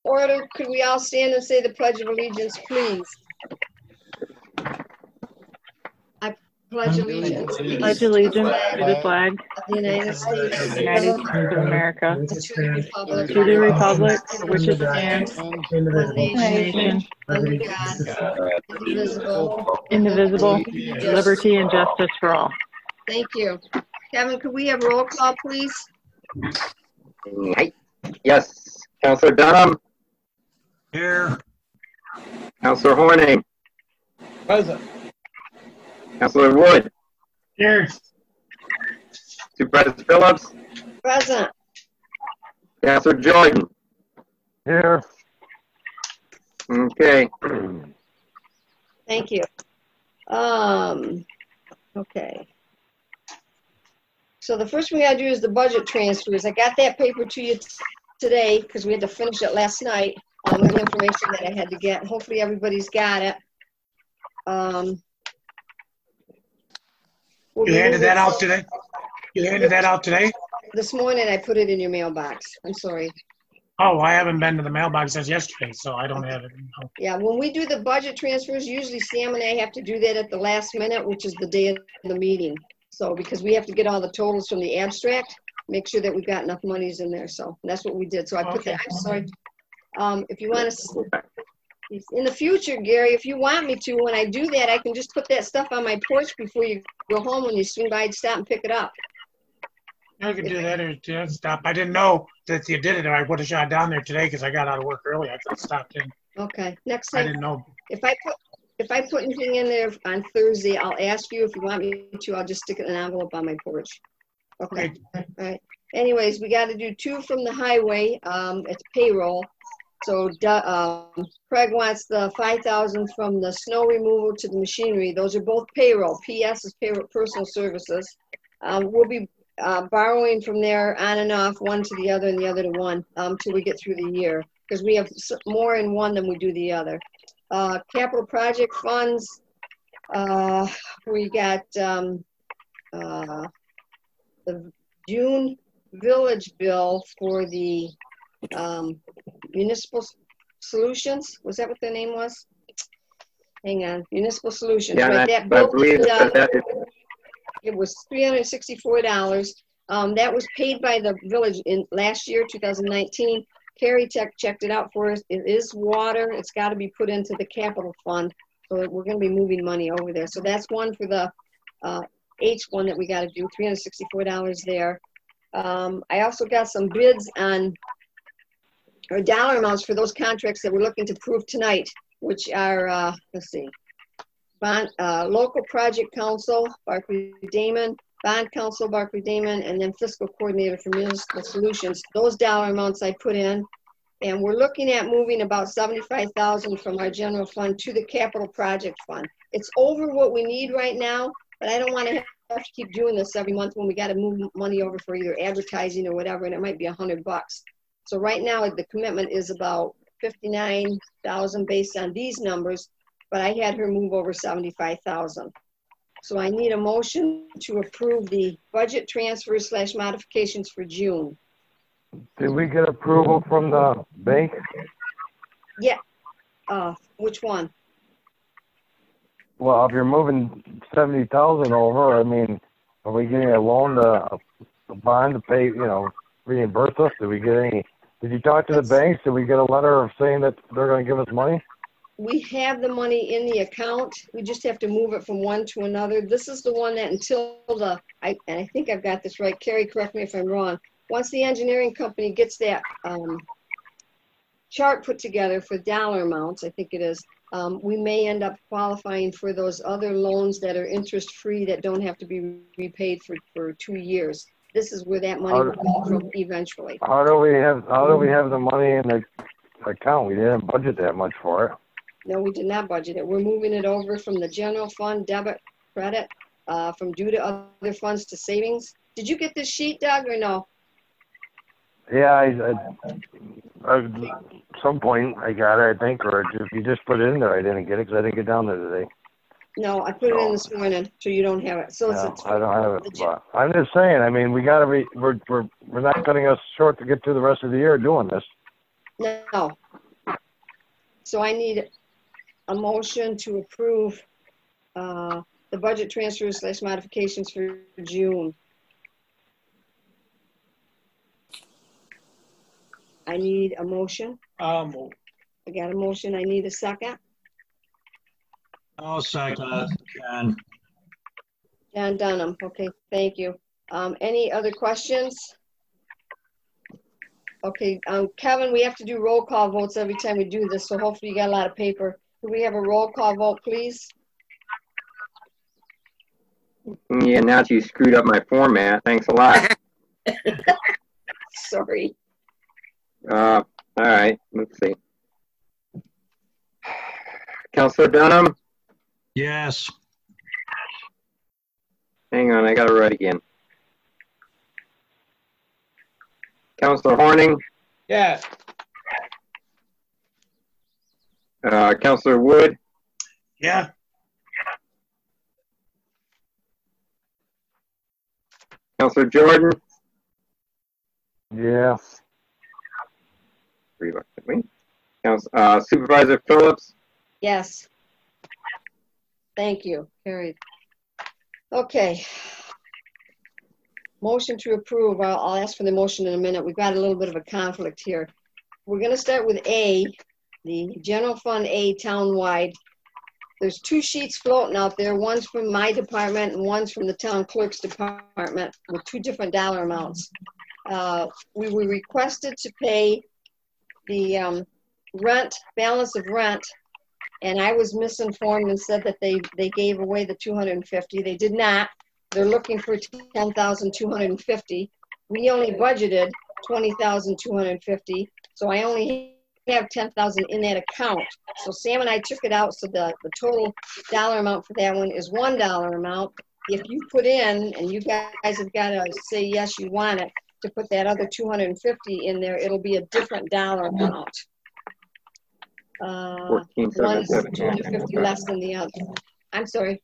order, could we all stand and say the Pledge of Allegiance, please? I pledge allegiance Pledge allegiance to the flag of the United States of the United States of America, and to the republic to the republic for which it stands, one one nation, nation, under God, indivisible. indivisible, liberty and justice for all. Thank you. Kevin, could we have roll call, please? Yes. Counselor Dunham, Here. Counselor Horning, Present. Counselor Wood, Here. Supervisor Phillips, Present. Counselor Jordan. Here. Okay. Thank you. Okay. So the first thing we gotta do is the budget transfers. I got that paper to you today because we had to finish it last night with the information that I had to get. Hopefully everybody's got it. You handed that out today? You handed that out today? This morning I put it in your mailbox. I'm sorry. Oh, I haven't been to the mailbox since yesterday, so I don't have it. No. Yeah, when we do the budget transfers, usually Sam and I have to do that at the last minute, which is the day of the meeting. So because we have to get all the totals from the abstract, make sure that we've got enough monies in there. So that's what we did. So I put that, I'm sorry. If you want to, in the future, Gary, if you want me to, when I do that, I can just put that stuff on my porch before you go home. When you swing by, stop and pick it up. I could do that or stop. I didn't know that you did it, or I would have shot down there today because I got out of work early. I could have stopped in. Okay, next I time. didn't know. If I put anything in there on Thursday, I'll ask you. If you want me to, I'll just stick it in an envelope on my porch. Okay. All right. Anyways, we got to do 2 from the highway. It's payroll. So Craig wants the $5,000 from the snow removal to the machinery. Those are both payroll. PS is payroll, personal services. We'll be borrowing from there on and off, one to the other and the other to one, till we get through the year, because we have more in one than we do the other. Capital project funds, we got the June village bill for the municipal solutions. Was that what the name was? Hang on, municipal solutions. Yeah, right? that bill, I believe that it was $364. That was paid by the village in last year, 2019. Carrie checked it out for us. It is water. It's got to be put into the capital fund. So we're going to be moving money over there. So that's one for the H1 that we got to do, $364 there. I also got some bids on, or dollar amounts for those contracts that we're looking to prove tonight, which are, let's see, local project council, Barclay Damon, bond council, Barclay Damon, and then fiscal coordinator for municipal solutions. Those dollar amounts I put in, and we're looking at moving about $75,000 from our general fund to the capital project fund. It's over what we need right now, but I don't want to have to keep doing this every month when we got to move money over for either advertising or whatever, and it might be $100. So right now the commitment is about $59,000 based on these numbers, but I had her move over $75,000. So I need a motion to approve the budget transfers / modifications for June. Did we get approval from the bank? Yeah. Which one? Well, if you're moving 70,000 over, I mean, are we getting a loan a bond to pay, reimburse us? Did we get any? Did you talk to the banks? Did we get a letter of saying that they're going to give us money? We have the money in the account. We just have to move it from one to another. This is the one that until and I think I've got this right. Carrie, correct me if I'm wrong. Once the engineering company gets that chart put together for dollar amounts, I think it is, we may end up qualifying for those other loans that are interest-free that don't have to be repaid for 2 years. This is where that money will come from eventually. How do we have the money in the account? We didn't budget that much for it. No, we did not budget it. We're moving it over from the general fund, debit, credit, from due to other funds to savings. Did you get this sheet, Doug, or no? Yeah, at some point I got it, I think, or if you just put it in there, I didn't get it because I didn't get down there today. No, I put it in this morning, so you don't have it. So no, I don't have it. But I'm just saying. I mean, we gotta we're not cutting us short to get through the rest of the year doing this. No, So I need a motion to approve the budget transfers / modifications for June. I need a motion. I got a motion. I need a second. I'll second, John. John Dunham. Okay, thank you. Any other questions? Okay, Kevin, we have to do roll call votes every time we do this, so hopefully you got a lot of paper. Can we have a roll call vote, please? Yeah, now that you screwed up my format, thanks a lot. Sorry. All right, let's see. Counselor Dunham? Yes. Hang on, I got to write again. Counselor Horning? Yes. Counselor Wood? Yeah. Counselor Jordan? Yeah. Supervisor Phillips? Yes. Thank you. Carried. Okay. Motion to approve. I'll ask for the motion in a minute. We've got a little bit of a conflict here. We're going to start with A, the General Fund A townwide. There's 2 sheets floating out there. One's from my department and one's from the town clerk's department with 2 different dollar amounts. We were requested to pay the balance of rent, and I was misinformed and said that they gave away the $250. They did not. They're looking for $10,250. We only budgeted $20,250, so I only have $10,000 in that account. So Sam and I took it out, so the total dollar amount for that one is $1 amount. If you put in, and you guys have got to say yes, you want it, to put that other $250 in there, it'll be a different dollar amount. One's $250 less than the other. I'm sorry.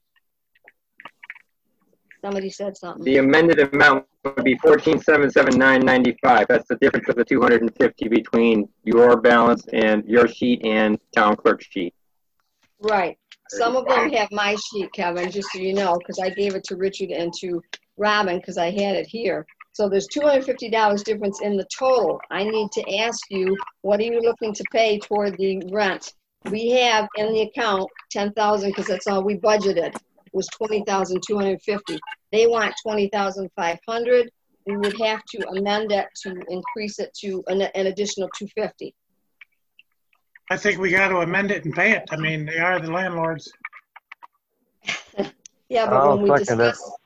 Somebody said something. The amended amount would be $14,779.95. That's the difference of the $250 between your balance and your sheet and town clerk's sheet. Right. Some of them have my sheet, Kevin, just so you know, because I gave it to Richard and to Robin because I had it here. So there's $250 difference in the total. I need to ask you, what are you looking to pay toward the rent? We have in the account $10,000 because that's all we budgeted. Was $20,250. They want $20,500. We would have to amend it to increase it to an additional $250. I think we got to amend it and pay it. I mean, they are the landlords. Yeah, but I'll when we second it. discuss.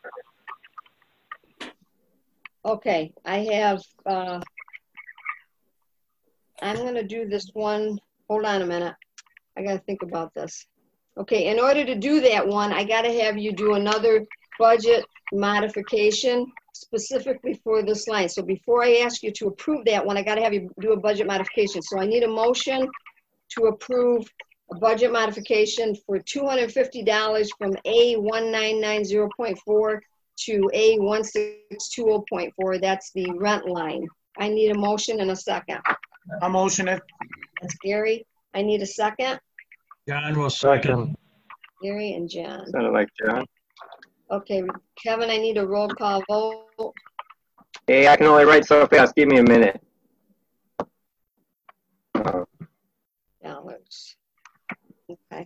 Okay, I have. I'm gonna do this one. Hold on a minute. I gotta think about this. Okay, in order to do that one, I gotta have you do another budget modification specifically for this line. So before I ask you to approve that one, I gotta have you do a budget modification. So I need a motion to approve a budget modification for $250 from A1990.4 to A1620.4. That's the rent line. I need a motion and a second. I'll motion it. That's Gary. I need a second. John will second. Gary and John. Sounded like John. Okay, Kevin, I need a roll call vote. Hey, I can only write so fast. Give me a minute. Dollars. Okay.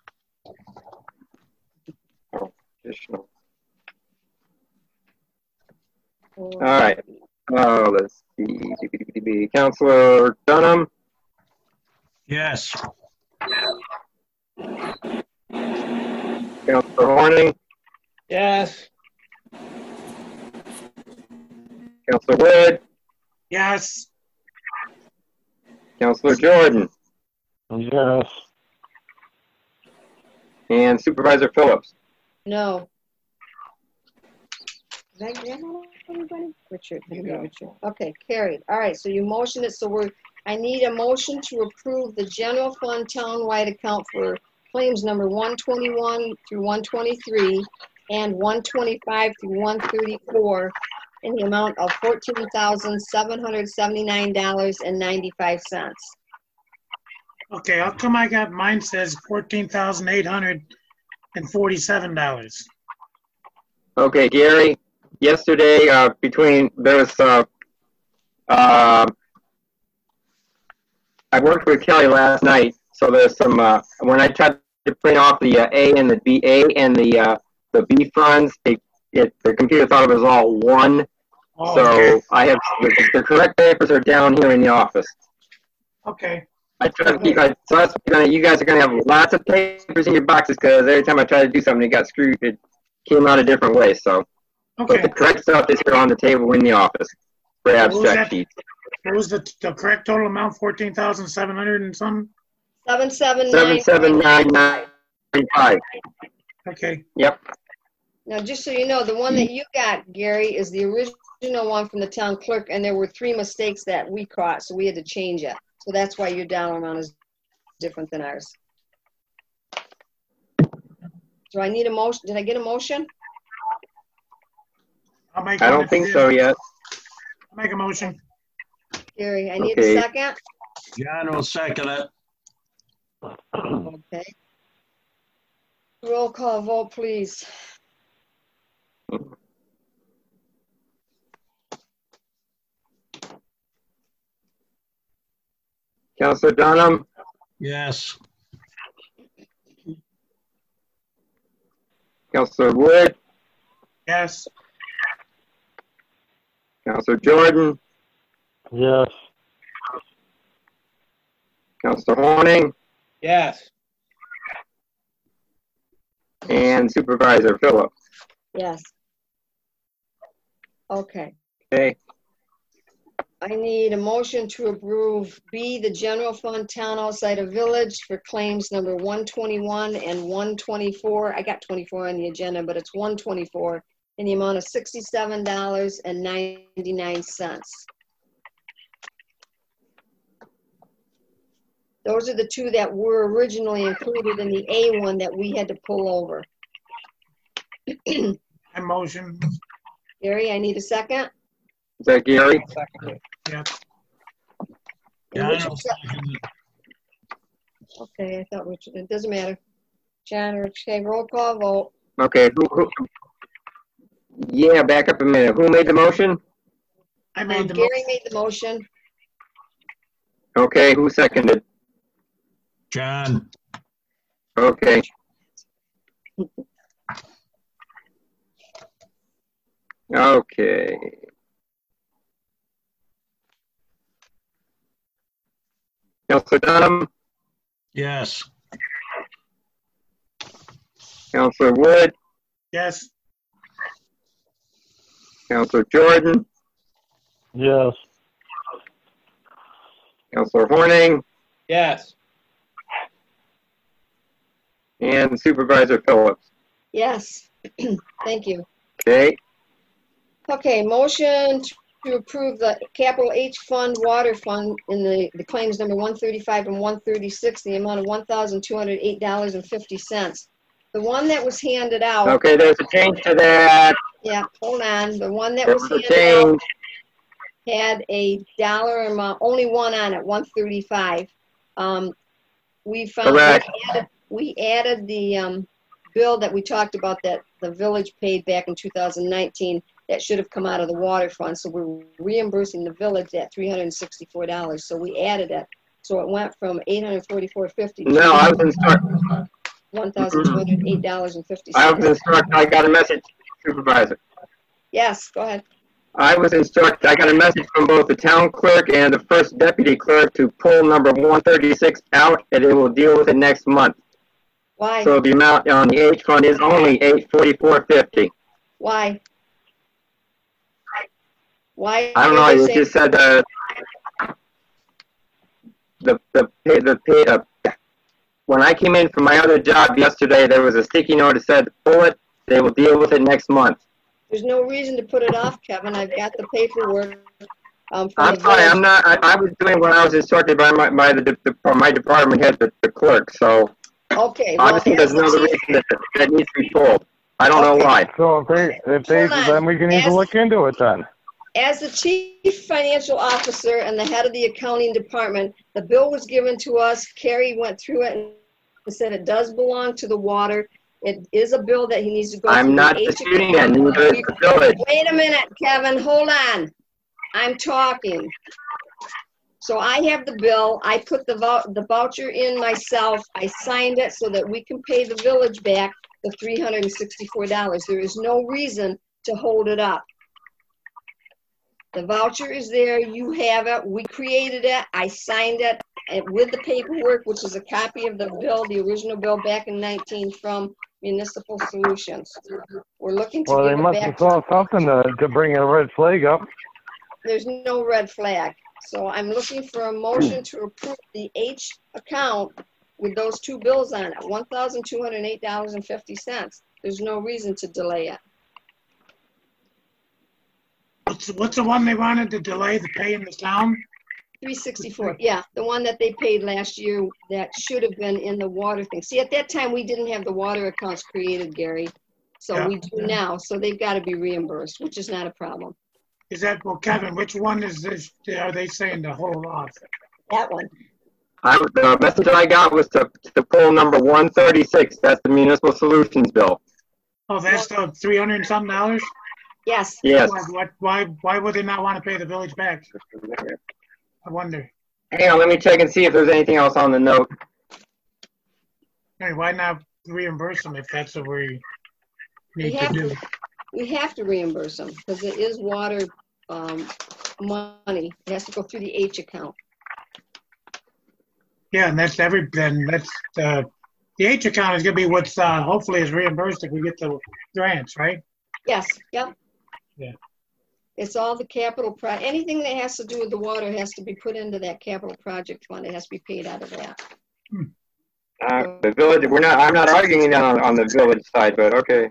Additional. All right. Let's see. Counselor Dunham? Yes. Counselor Horning? Yes. Counselor Wood? Yes. Counselor Jordan? Yes. And Supervisor Phillips? No. Did I get everybody? Richard. Okay, carried. All right, so you motioned it. So I need a motion to approve the general fund townwide account for claims number 121 through 123 and 125 through 134 in the amount of $14,779.95. Okay, how come I got, mine says $14,847? Okay, Gary, yesterday, I worked with Kelly last night, so there's some, when I tried to print off the A and the the B funds, the computer thought it was all one. Oh, So okay. I have, the correct papers are down here in the office. Okay, I try to keep, so that's, you guys are gonna have lots of papers in your boxes, because every time I try to do something, it got screwed, it came out a different way, so. But the okay. correct stuff is here on the table in the office for What was abstract that? sheets. What was the correct total amount? 14,700 and some? 779,995. Okay, Yep. Now, just so you know, the one that you got, Gary, is the original one from the town clerk, and there were 3 mistakes that we caught, so we had to change it. So that's why your dollar amount is different than ours. Do I need a motion? Did I get a motion? I'll make I one don't if think you so did. yet. I'll make a motion. Gary, I need Okay. a second. John will second it. Okay. Roll call vote, please. Counselor Dunham, Yes. Counselor Wood, Yes, Counselor Jordan, Yes. Counselor Horning, Yes. and Supervisor Phillips. Yes. Okay. Okay, I need a motion to approve B, the general fund town outside of village for claims number 121 and 124. I got 24 on the agenda, but it's 124 in the amount of $67.99. Those are the 2 that were originally included in the A one that we had to pull over. I motion. Gary, I need a second. is that Gary? Yeah, And John Richard will sec- second it. Okay, I thought Richard, it doesn't matter. John, okay, roll call vote. Okay, yeah, back up a minute. Who made the motion? I made the motion. Gary made the motion. Okay, who seconded? John. Okay. Okay. Counselor Dunham, Yes. Counselor Wood, Yes, Counselor Jordan, Yes. Counselor Horning, Yes. and Supervisor Phillips. Yes, thank you. Okay, Okay, motion to approve the capital H fund, water fund in the claims number 135 and 136, the amount of $1,208.50. The one that was handed out, okay, there's a change to that. yeah, hold on, the one that There was was a handed out change. had a dollar amount, only one on it, 135. We found, Correct. we added the bill that we talked about that the village paid back in 2019 that should have come out of the water fund. So we're reimbursing the village that $364. So we added it. So it went from $844.50 No, I was to instructed. $1,208.50. I was instructed. I got a message, Supervisor. Yes, go ahead. I was instructed. I got a message from both the town clerk and the first deputy clerk to pull number 136 out, and they will deal with it next month. Why? So the amount on the H fund is only $844.50. Why? Why? I don't know. It just said when I came in from my other job yesterday, there was a sticky note that said, pull it. They will deal with it next month. There's no reason to put it off, Kevin. I've got the paperwork. From I'm the sorry. village. I'm not. I was doing what I was instructed by my department head, the clerk. So Okay. Well, obviously there's as the another chief- reason that needs to be pulled. I don't know Okay. why. So if they, Hold on. then we can need to Yes. look into it then. As the chief financial officer and the head of the accounting department, the bill was given to us. Carrie went through it and said it does belong to the water. It is a bill that he needs to go through. I'm not the H disputing account. that, neither is the village. Wait a minute, Kevin, hold on. I'm talking. So I have the bill. I put the voucher in myself. I signed it so that we can pay the village back the $364. There is no reason to hold it up. The voucher is there. You have it. We created it. I signed it with the paperwork, which is a copy of the bill, the original bill back in 19 from Municipal Solutions. We're looking to Well, they give it must have back. saw something to bring a red flag up. There's no red flag. So I'm looking for a motion to approve the H account with those two bills on it, $1,208.50. There's no reason to delay it. What's the one they wanted to delay the pay in the town? 364, yeah, the one that they paid last year that should have been in the water thing. See, at that time, we didn't have the water accounts created, Gary. So Yeah. we do now, so they've got to be reimbursed, which is not a problem. Is that, well, Kevin, which one is this, are they saying to hold off? That one, The message I got was to pull number 136. That's the Municipal Solutions bill. Oh, that's the 300 and something dollars? yes. Yes. Why would they not want to pay the village back? I wonder. Hang on, let me check and see if there's anything else on the note. I mean, why not reimburse them if that's what we need We to have do? We have to reimburse them because it is water money. It has to go through the H account. Yeah, and that's the H account is gonna be what's hopefully is reimbursed if we get the grants, right? Yes, yep. Yeah. It's all the capital anything that has to do with the water has to be put into that capital project fund. It has to be paid out of that. The village, I'm not arguing that on the village side, but okay.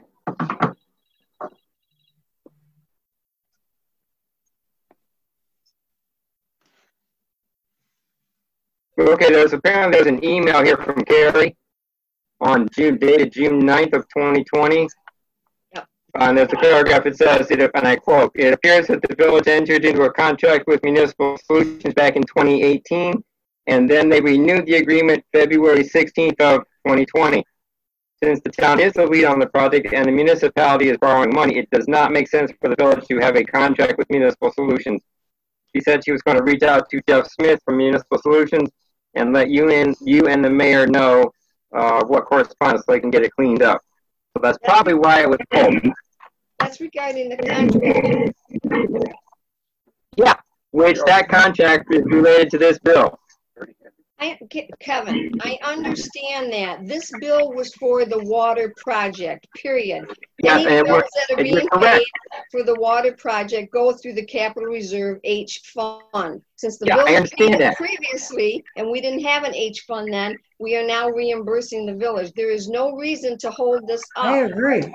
Okay, there's an email here from Gary dated June 9th of 2020. Yep. And there's a paragraph that says, and I quote, "It appears that the village entered into a contract with Municipal Solutions back in 2018, and then they renewed the agreement February 16th of 2020. Since the town is the lead on the project and the municipality is borrowing money, it does not make sense for the village to have a contract with Municipal Solutions." She said she was going to reach out to Jeff Smith from Municipal Solutions and let you and the mayor know what correspondence so they can get it cleaned up. So that's probably why it was pulled. That's regarding the contract. Yeah, which that contract is related to this bill. Kevin, I understand that. This bill was for the water project, period. Yes, Any and bills that are you're being correct. paid for the water project go through the capital reserve H fund. Since the Yeah, bill I was understand paid that. previously, and we didn't have an H fund then, we are now reimbursing the village. There is no reason to hold this I up. agree.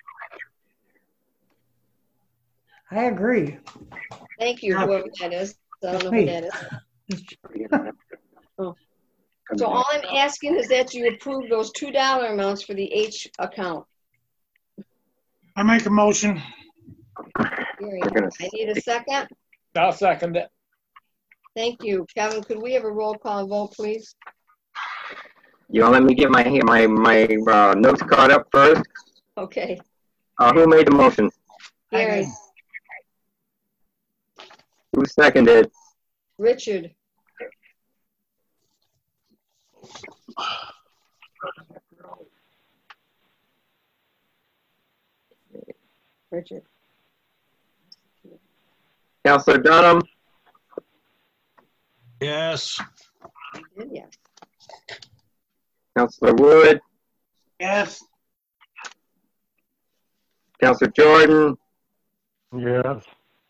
I agree. Thank you, whoever that is. I don't know who that is. So all I'm asking is that you approve those $2 amounts for the H account. I make a motion. Gary, I need a second. I'll second it. Thank you. Kevin, could we have a roll call vote, please? You want to let me get my notes caught up first? Okay. Who made the motion? Gary, Who seconded? Richard, Richard, Councilor Dunham? Yes. yeah. Councilor Wood? Yes. Councilor Jordan? Yes.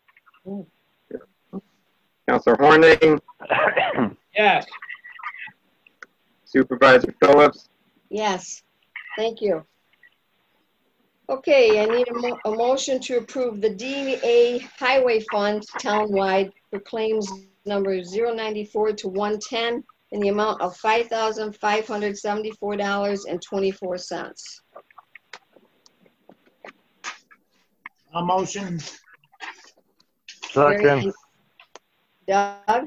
Councilor Horning? Yes. Supervisor Phillips? Yes, thank you. Okay, I need a motion to approve the DA Highway Fund townwide for claims number 094 to 110 in the amount of $5,574.24. A motion. Second. Doug,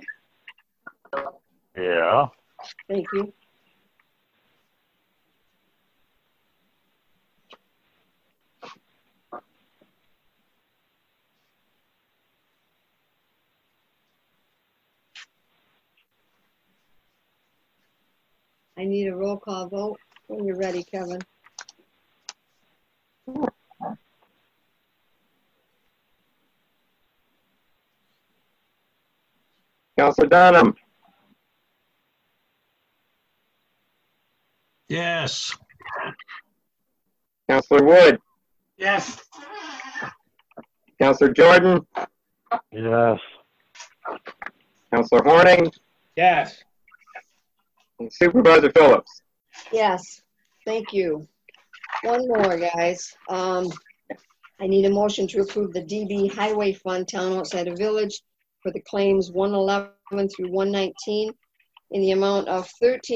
Yeah. thank you. I need a roll call vote when you're ready, Kevin. Counselor Dunham, Yes. Counselor Wood, Yes. Counselor Jordan, Yes. Counselor Horning, Yes. and Supervisor Phillips. Yes, thank you. One more, guys. I need a motion to approve the DB Highway Fund Town Outside of Village for the claims 111 through 119 in the amount of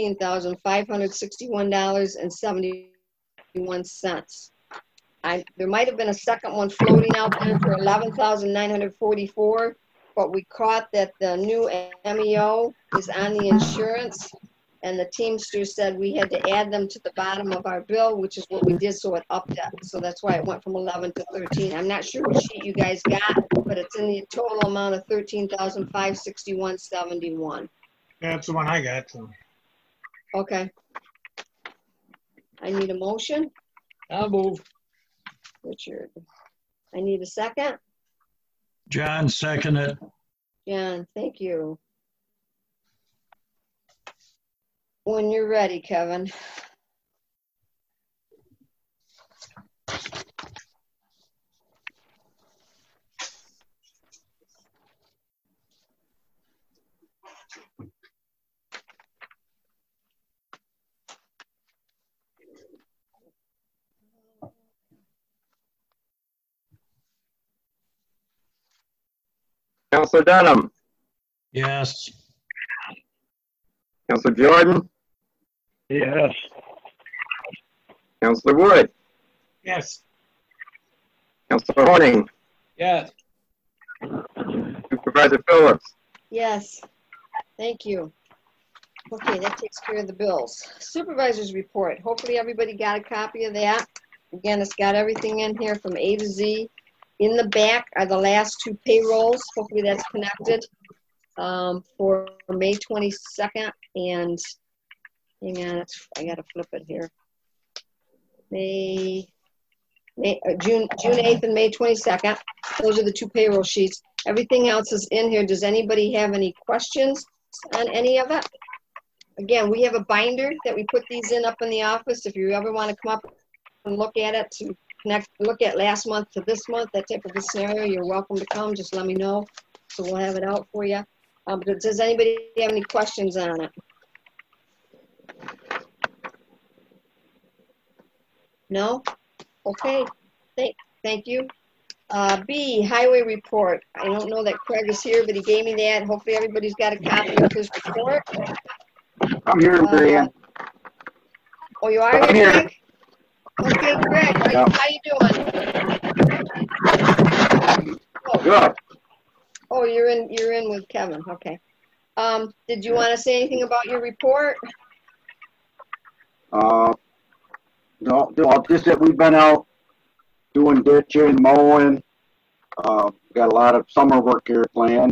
$13,561.71. There might have been a second one floating out there for $11,944, but we caught that the new MEO is on the insurance, and the Teamster said we had to add them to the bottom of our bill, which is what we did, so it upped it. So that's why it went from 11 to 13. I'm not sure what sheet you guys got, but it's in the total amount of $13,561.71. That's the one I got. So. Okay. I need a motion. I'll move. Richard. I need a second. John, second it. John, thank you. When you're ready, Kevin. Counselor Dunham, Yes. Counselor Jordan, Yes. Counselor Wood, Yes. Counselor Horning, Yes. Supervisor Phillips. Yes, thank you. Okay, that takes care of the bills. Supervisor's report. Hopefully everybody got a copy of that. Again, it's got everything in here from A to Z. In the back are the last two payrolls. Hopefully that's connected for May 22nd and hang on, I gotta flip it here. June 8th and May 22nd. Those are the two payroll sheets. Everything else is in here. Does anybody have any questions on any of it? Again, we have a binder that we put these in up in the office. If you ever want to come up and look at it to look at last month to this month, that type of a scenario, you're welcome to come. Just let me know. So we'll have it out for you. But does anybody have any questions on it? No? Okay. Thank you. B, highway report. I don't know that Craig is here, but he gave me that. Hopefully everybody's got a copy of his report. I'm here, Marianne. Oh, you are I'm here, here. Craig? Okay, Craig, how you doing? Good. Oh, you're in with Kevin. Okay. Did you want to say anything about your report? No, just that we've been out doing ditching, mowing. Got a lot of summer work here planned.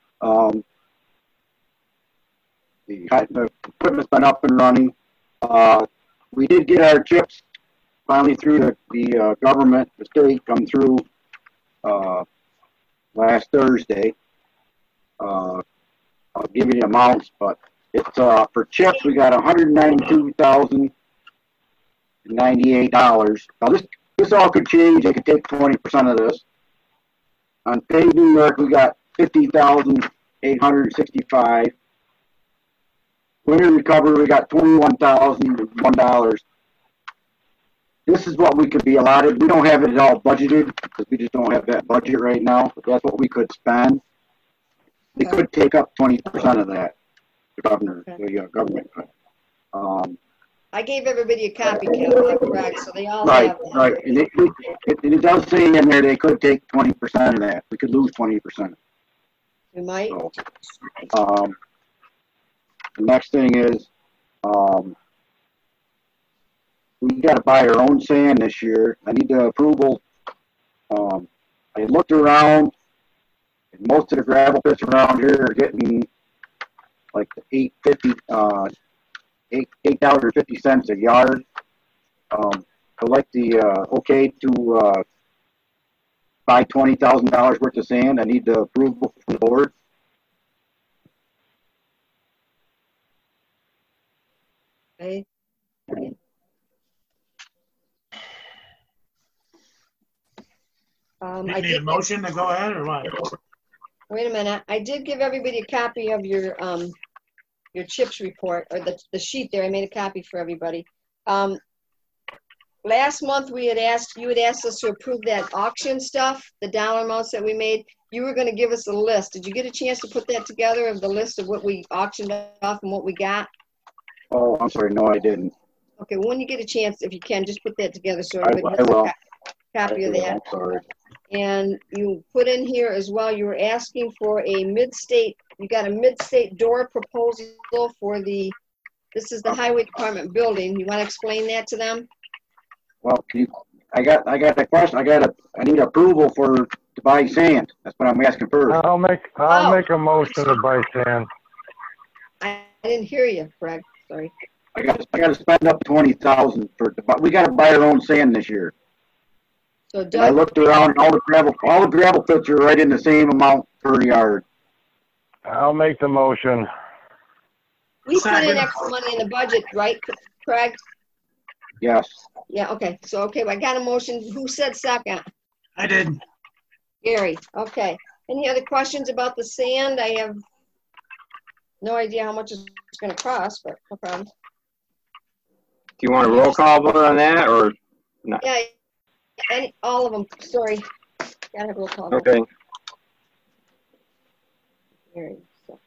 The equipment's been up and running. We did get our chips finally through the government, the state, come through last Thursday. I'll give you the amounts, but it's for chips we got $192,098. Now this all could change. They could take 20% of this. On Paid New York we got $50,865. Winter recovery we got $21,001. This is what we could be allotted. We don't have it all budgeted because we just don't have that budget right now. But that's what we could spend. We could take up 20% of that. The governor, the government could. I gave everybody a copy, Craig, so they all Right, have that. right. And it does say in there they could take 20% of that. We could lose 20%. You might. So, the next thing is, we gotta buy our own sand this year. I need the approval. I looked around, and most of the gravel pits around here are getting like $8.50 a yard. I'd like the okay to buy $20,000 worth of sand. I need the approval from the board. Okay. You I need a did, motion to go ahead or what? wait a minute, I did give everybody a copy of your CHIPS report, or the sheet there. I made a copy for everybody. Last month you had asked us to approve that auction stuff, the dollar amounts that we made. You were gonna give us a list. Did you get a chance to put that together, of the list of what we auctioned off and what we got? Oh, I'm sorry, no, I didn't. Okay, well, when you get a chance, if you can, just put that together so I everybody has will. a copy of that. I'm sorry. And you put in here as well, you were asking for a mid-state, you got a mid-state door proposal for this is the highway department building. You want to explain that to them? Well, I got a question. I need approval to buy sand. That's what I'm asking first. I'll make a motion to buy sand. I didn't hear you, Greg, sorry. I got to spend up $20,000 we got to buy our own sand this year. So And I Doug, looked around, and all the gravel pits are right in the same amount per yard. I'll make the motion. we put in Second. extra money in the budget, right, Craig? Yes. Yeah, okay, so, okay, I got a motion. Who said second? I did. Gary, okay. Any other questions about the sand? I have no idea how much it's gonna cost, but no problem. Do you want a roll call vote on that, or? Yeah, all of them, sorry. Gotta have a roll call. Okay. Gary, so.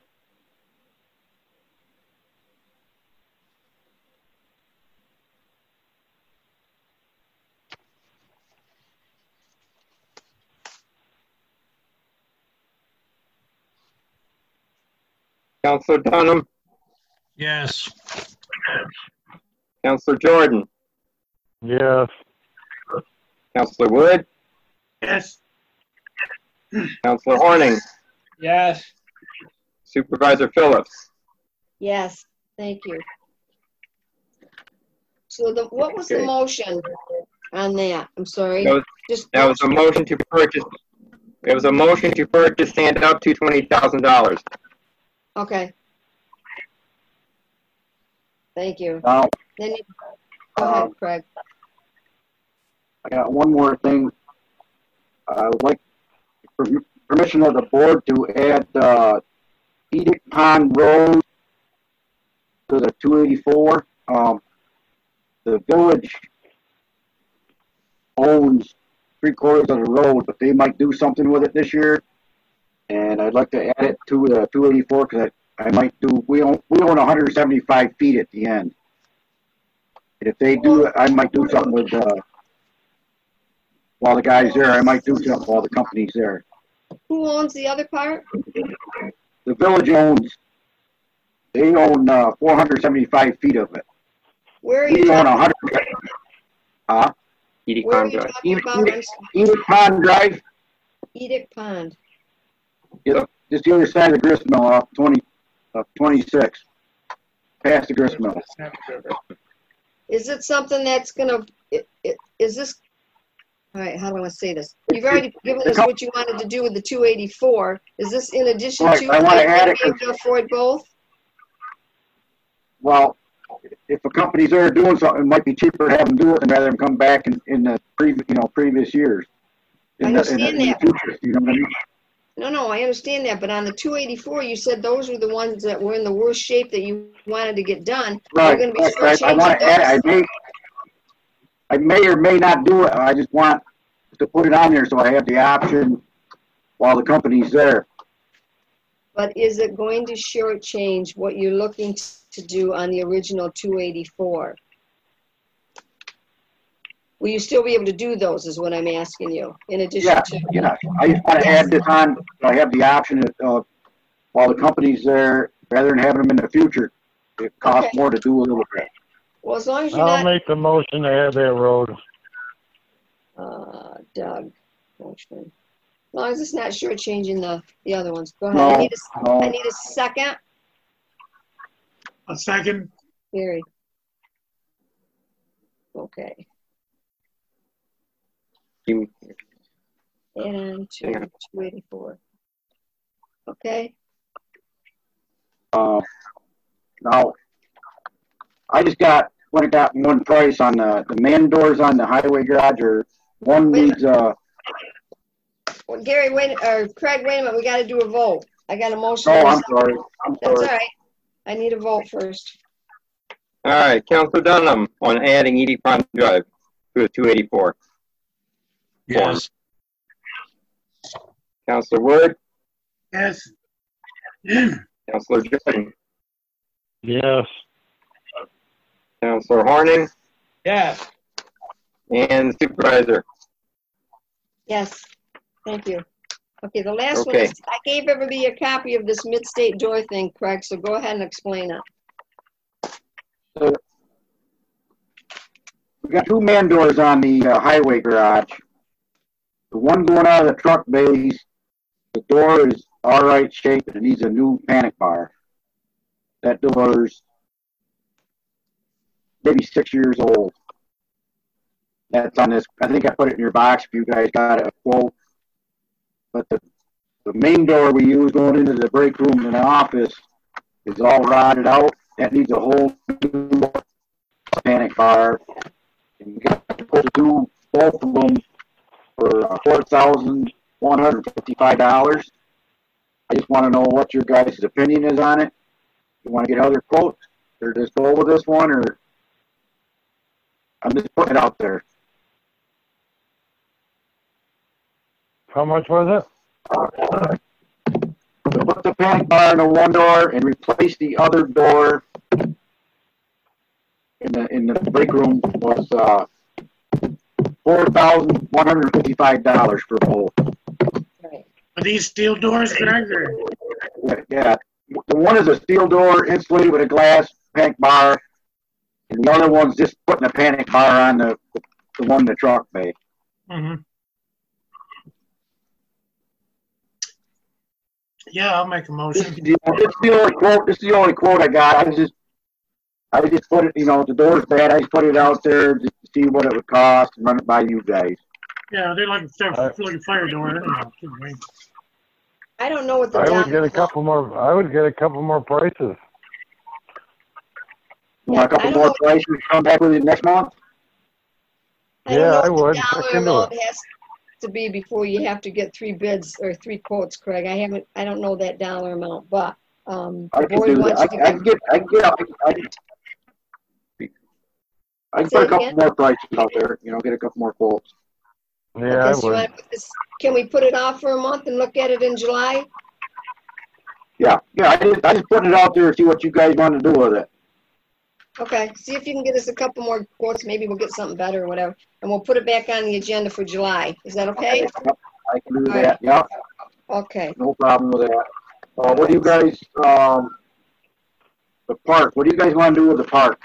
Counselor Dunham, Yes. Counselor Jordan, Yes. Counselor Wood, Yes. Counselor Horning, Yes. Supervisor Phillips. Yes, thank you. So what was the Okay. motion on that? I'm sorry. That was- Just That was a motion to purchase. It was a motion to purchase sand up to $20,000. okay. Thank you. Now, Then you, go ahead, Craig. I got one more thing. I would like permission of the board to add Edict Pond Road to the 284. The village owns 3/4 of the road, but they might do something with it this year. And I'd like to add it to the 284 because I might do, we own 175 feet at the end. And if they do it, I might do something with, while the guy's there, I might do something while the company's there. Who owns the other part? The village they own 475 feet of it. Where are you We own talking, 100. Edict where are Pond you Drive. talking about? I'm sorry. Edict Pond Drive, Edict Pond. just the other side of the grist mill, off 26, past the grist mill. Is it something that's gonna, is this, all right, how do I want to say this? You've already given us what you wanted to do with the 284. Is this in addition Right, to, I wanna like, add it being able to afford both? Well, if a company's there doing something, it might be cheaper to have them do it than rather than come back in the previous years. I understand that. Future, you know what I mean? No, I understand that, but on the 284, you said those were the ones that were in the worst shape that you wanted to get done. Right, You're gonna be right. I want to add, those? I may or may not do it. I just want to put it on there so I have the option while the company's there. But is it going to shortchange what you're looking to to do on the original 284. Will you still be able to do those is what I'm asking you, in addition Yeah, to? yeah. I just want to Yes. add this on, so I have the option of, while the company's there, rather than having them in the future, it costs Okay. more to do a little bit. Well, as long as you're I'll not, make the motion to have that road. Doug, motion. As long as it's not shortchanging the other ones. Go ahead. No, I no. need a second. A second. Gary. Okay. You- And Hang on. 284. Okay. Now, I just got one price on the man doors on the highway garage, or one Wait a needs, Well, Gary, Craig, wait a minute. We got to do a vote. I got a motion. oh, I'm sorry. That's all right. I need a vote first. All right, Councilor Dunham on adding Edie Pond Drive to a 284. Yes. Councilor Wood, Yes. Councilor Jordan, Yes. Councilor Horning, Yes. and Supervisor. Yes. Thank you. Okay, the last one Okay. is, I gave everybody a copy of this mid-state door thing, Craig, so go ahead and explain it. We got two man doors on the highway garage. The one going out of the truck bays, the door is all right shape, and it needs a new panic bar. That door's maybe 6 years old. That's on this, I think I put it in your box if you guys got a quote. But the main door we use going into the break room in the office is all rotted out. That needs a whole new panic bar. And we got to do both of them for $4,155. I just want to know what your guys' opinion is on it. You want to get other quotes, or just go with this one, or I'm just putting it out there. How much was To put the panic bar in the one door and replace the other door in the break room was $4,155 for both. Right. Are these steel doors, Greg? Or? Yeah, the one is a steel door insulated with a glass panic bar, and the other one's just putting a panic bar on the one in the truck bay. Mm-hmm. Yeah, I'll make a motion. This is the only quote. This is the only quote I got. I just put it. You know, the door's bad. I just put it out there just to see what it would cost and run it by you guys. Yeah, they're like a fire door. I don't know what the I would dollar get a couple more. I would get a couple more prices. You want a couple more prices? Come back with it next month. I don't Yeah, know I what would. the Look dollar into amount it. has to be before you have to get 3 bids or 3 quotes, Craig. I don't know that dollar amount, but I the can board do that. wants I you to can get. I can Say put a it couple again? more prices out there. You know, get a couple more quotes. Yeah, Okay, I so you would. want to put this, can we put it off for a month and look at it in July? Yeah. I just put it out there to see what you guys want to do with it. Okay, see if you can get us a couple more quotes. Maybe we'll get something better or whatever. And we'll put it back on the agenda for July. Is that okay? I can do All that. Yeah, Okay. no problem with that. What do you guys? The park. What do you guys want to do with the park?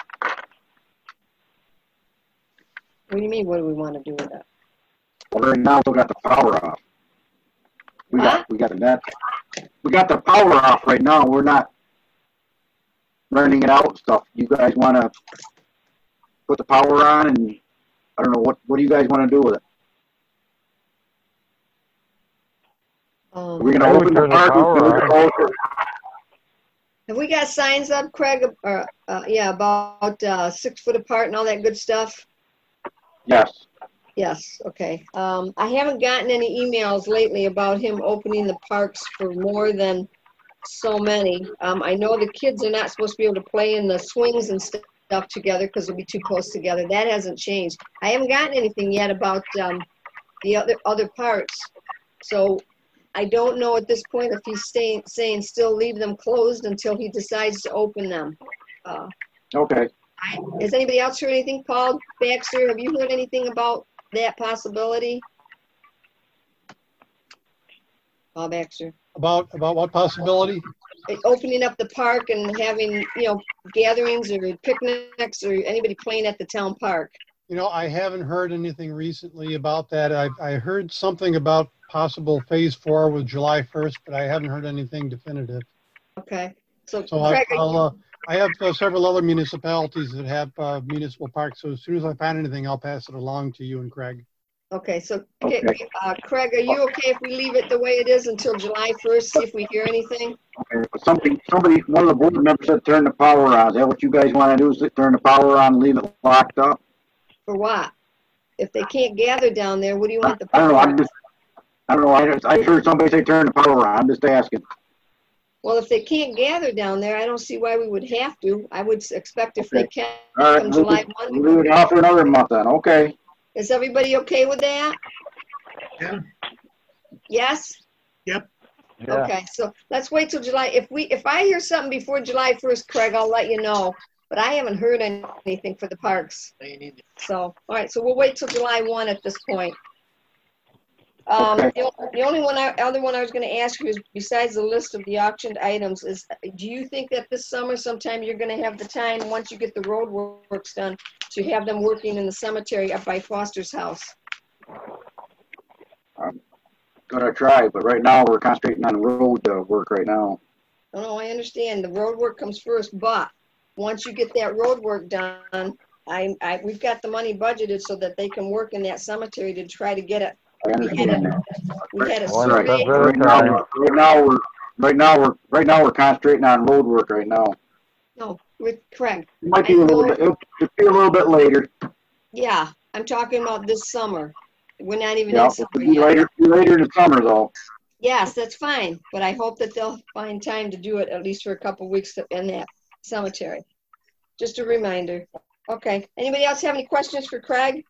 What do you mean, what do we want to do with it? Well, right now we got the power off. We got the net. We got the power off right now. We're not running it out and stuff. You guys want to put the power on, and I don't know what do you guys want to do with it? Are we Have gonna open the park? we got signs up, Craig? Yeah, about 6 foot apart and all that good stuff? Yes. Yes, okay. I haven't gotten any emails lately about him opening the parks for more than so many. I know the kids are not supposed to be able to play in the swings and stuff together because they'll be too close together. That hasn't changed. I haven't gotten anything yet about the other parts. So I don't know at this point if he's saying still leave them closed until he decides to open them. Okay. Has anybody else heard anything? Paul Baxter, have you heard anything about that possibility? Paul Baxter. About what possibility? Opening up the park and having, gatherings or picnics or anybody playing at the town park. I haven't heard anything recently about that. I heard something about possible phase 4 with July 1st, but I haven't heard anything definitive. Okay. So I Craig, have several other municipalities that have municipal parks. So as soon as I find anything, I'll pass it along to you and Craig. okay, so Okay. Craig, are you okay if we leave it the way it is until July 1st, see if we hear anything? Somebody, one of the board members said turn the power on. Is that what you guys want to do, is turn the power on and leave it locked up? For what? If they can't gather down there, what do you want the I don't know, power? I don't know, I heard somebody say turn the power on. I'm just asking. Well, if they can't gather down there, I don't see why we would have to. I would expect if they can, All right, come July 1. we'll leave it off for another month then, okay. Is everybody okay with that? Yeah. Yes? Yeah. Okay, so let's wait till July. If I hear something before July 1st, Craig, I'll let you know. But I haven't heard anything for the parks. So, all right, so we'll wait till July 1 at this point. Okay. The only other one I was going to ask you is, besides the list of the auctioned items, is do you think that this summer sometime you're going to have the time, once you get the road works done, to have them working in the cemetery up by Foster's house? I'm gonna try, but right now we're concentrating on the road work right now. No, I understand. The road work comes first, but once you get that road work done, we've got the money budgeted so that they can work in that cemetery to try to get it. I understand that. We had a One survey. step at a time. Right now we're concentrating on road work right now. No, with Craig. It might be a little bit, it'll be a little bit later. Yeah, I'm talking about this summer. We're not even Yeah, in it'll summer be yet. later in the summer though. Yes, that's fine, but I hope that they'll find time to do it at least for a couple weeks in that cemetery. Just a reminder. Okay, anybody else have any questions for Craig?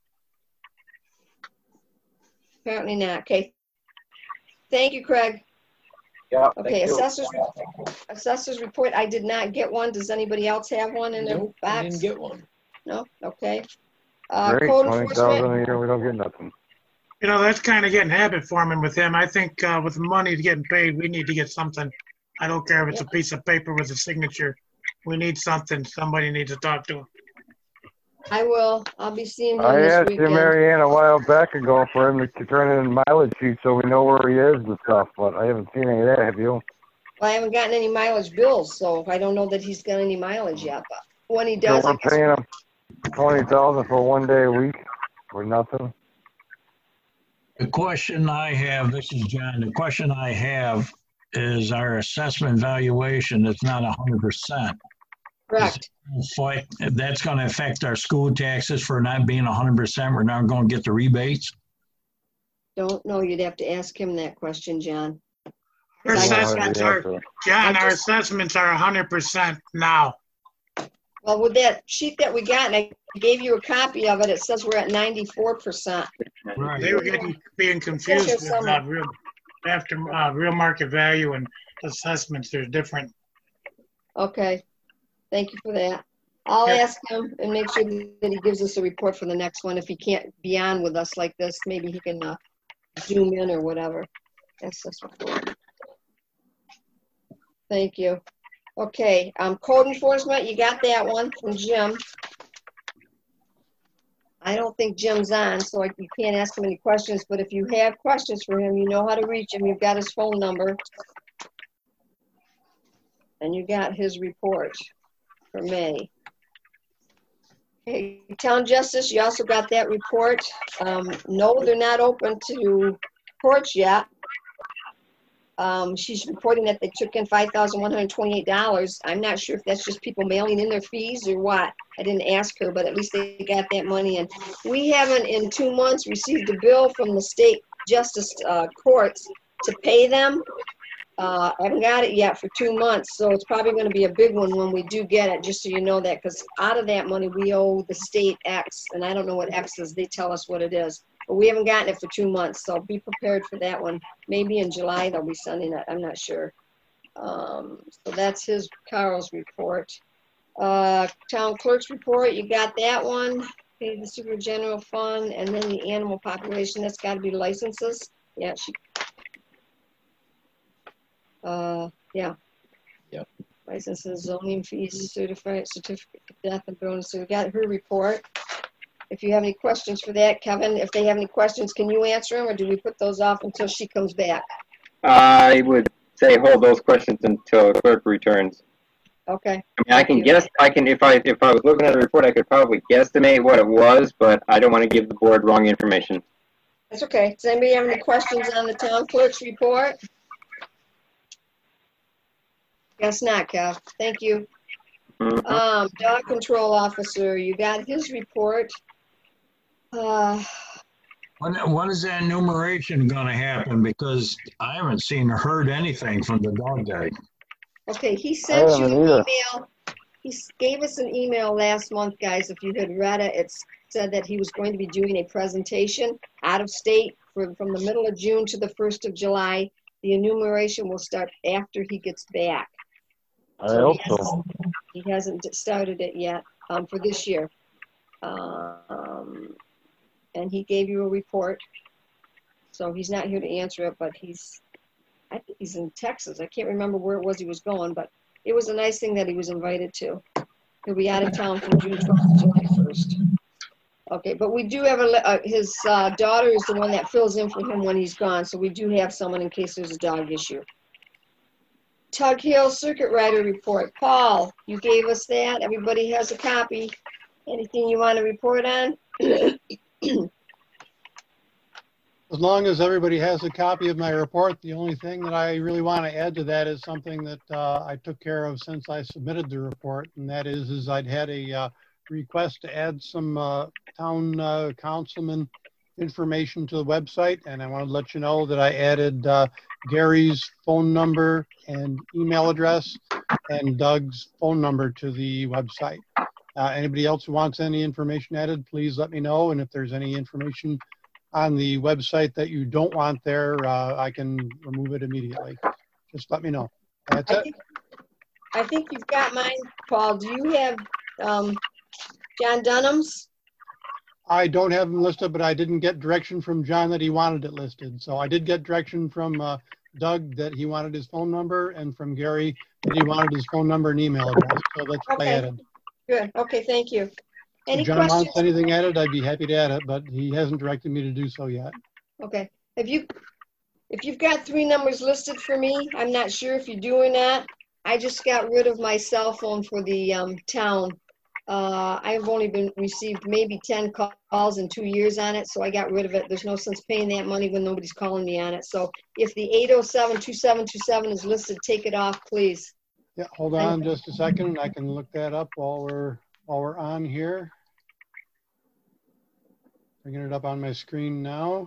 Apparently not. Okay. Thank you, Craig. Yeah. Okay, assessor's report. I did not get one. Does anybody else have one in their Nope, I box? didn't get one. No? Okay. Great, Code 20,000 enforcement. a year, we don't get nothing. That's kind of getting habit forming with him. I think with the money getting paid, we need to get something. I don't care if it's a piece of paper with a signature. We need something. Somebody needs to talk to him. I will. I'll be seeing him I this asked you, weekend. Mary Ann, a while back ago for him to turn in mileage sheet so we know where he is and stuff, but I haven't seen any of that, have you? Well, I haven't gotten any mileage bills, so I don't know that he's got any mileage yet, but when he So does, I we're guess. paying him 20,000 for 1 day a week for nothing? The question I have, this is John, the question I have is our assessment valuation is not 100%. Correct. That's going to affect our school taxes for not being 100%. We're not going to get the rebates. Don't know. You'd have to ask him that question, John. Our I- assessments are, John, our assessments are 100% now. Well, with that sheet that we got, and I gave you a copy of it, it says we're at 94%. Right. They were being confused Yes, with yes, real market value and assessments. They're different. Okay. Thank you for that. I'll Yeah. ask him and make sure that he gives us a report for the next one. If he can't be on with us like this, maybe he can zoom in or whatever. Access report. Thank you. Okay, code enforcement, you got that one from Jim. I don't think Jim's on, so you can't ask him any questions, but if you have questions for him, you know how to reach him. You've got his phone number. And you got his report for May. Okay, Town Justice, you also got that report. No, they're not open to courts yet. She's reporting that they took in $5,128. I'm not sure if that's just people mailing in their fees or what. I didn't ask her, but at least they got that money in. We haven't in 2 months received a bill from the state justice courts to pay them. I haven't got it yet for 2 months, so it's probably going to be a big one when we do get it, just so you know that, because out of that money, we owe the state X, and I don't know what X is. They tell us what it is. But we haven't gotten it for 2 months, so be prepared for that one. Maybe in July they'll be sending it. I'm not sure. So that's Carl's report. Town clerk's report, you got that one. Pay the super general fund, and then the animal population, that's gotta be licenses. Yeah, yeah. Yep. Licenses, zoning fees, certificate of death and bonus. So we got her report. If you have any questions for that, Kevin, if they have any questions, can you answer them, or do we put those off until she comes back? I would say hold those questions until clerk returns. Okay. I mean, I can guess. If I was looking at the report, I could probably guesstimate what it was, but I don't want to give the board wrong information. That's okay. Does anybody have any questions on the town clerk's report? Guess not, Kev. Thank you. Mhm. Dog control officer, you got his report. When is that enumeration gonna happen? Because I haven't seen or heard anything from the dog guy. Okay, he sent you haven't an either. email. He gave us an email last month, guys. If you had read it, it said that he was going to be doing a presentation out of state from the middle of June to the 1st of July. The enumeration will start after he gets back. I hope so. He hasn't started it yet for this year. And he gave you a report. So he's not here to answer it, but I think he's in Texas. I can't remember where it was he was going, but it was a nice thing that he was invited to. He'll be out of town from June 12th to July 1st. Okay, but we do have his daughter is the one that fills in for him when he's gone, so we do have someone in case there's a dog issue. Tug Hill Circuit Rider report. Paul, you gave us that. Everybody has a copy. Anything you want to report on? As long as everybody has a copy of my report, the only thing that I really want to add to that is something that I took care of since I submitted the report, and that is I'd had a request to add some town councilman information to the website, and I want to let you know that I added Gary's phone number and email address and Doug's phone number to the website. Anybody else who wants any information added, please let me know, and if there's any information on the website that you don't want there, I can remove it immediately. Just let me know. That's it. I think you've got mine, Paul. Do you have John Dunham's? I don't have them listed, but I didn't get direction from John that he wanted it listed. So I did get direction from Doug that he wanted his phone number, and from Gary that he wanted his phone number and email address. So that's what I added. Good. Okay, thank you. Any If John questions? wants anything added, I'd be happy to add it, but he hasn't directed me to do so yet. Okay. If you've got 3 numbers listed for me, I'm not sure if you're doing that. I just got rid of my cell phone for the town. I've only received maybe 10 calls in 2 years on it, so I got rid of it. There's no sense paying that money when nobody's calling me on it. So if the 807-2727 is listed, take it off, please. Yeah, hold on just a second, and I can look that up while we're on here. Bringing it up on my screen now.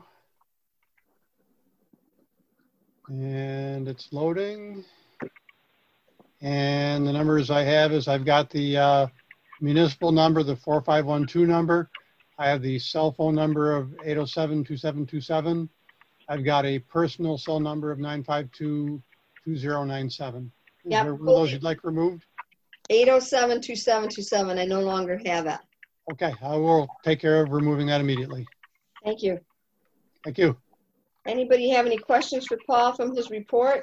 And it's loading. And the numbers I have is I've got the municipal number, the 4512 number. I have the cell phone number of 807-2727. I've got a personal cell number of 952-2097. Is Yep. there one of those you'd like removed? 807-2727. I no longer have it. Okay, I will take care of removing that immediately. Thank you. Thank you. Anybody have any questions for Paul from his report?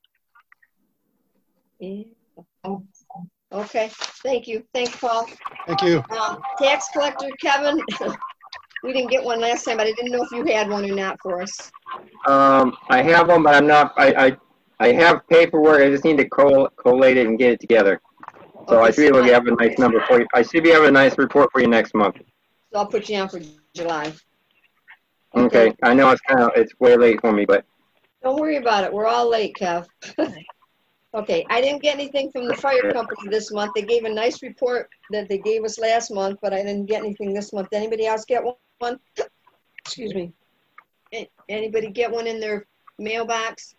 Okay, thank you. Thanks, Paul. Thank you. Tax collector, Kevin. We didn't get one last time, but I didn't know if you had one or not for us. I have one, but I'm not. I have paperwork. I just need to collate it and get it together. So Okay, I should be able to have a nice number for you. I should be having a nice report for you next month. So I'll put you on for July. Okay. I know it's way late for me, but Don't worry about it. We're all late, Kev. Okay, I didn't get anything from the fire company this month. They gave a nice report that they gave us last month, but I didn't get anything this month. Anybody else get one? Excuse me. Anybody get one in their mailbox?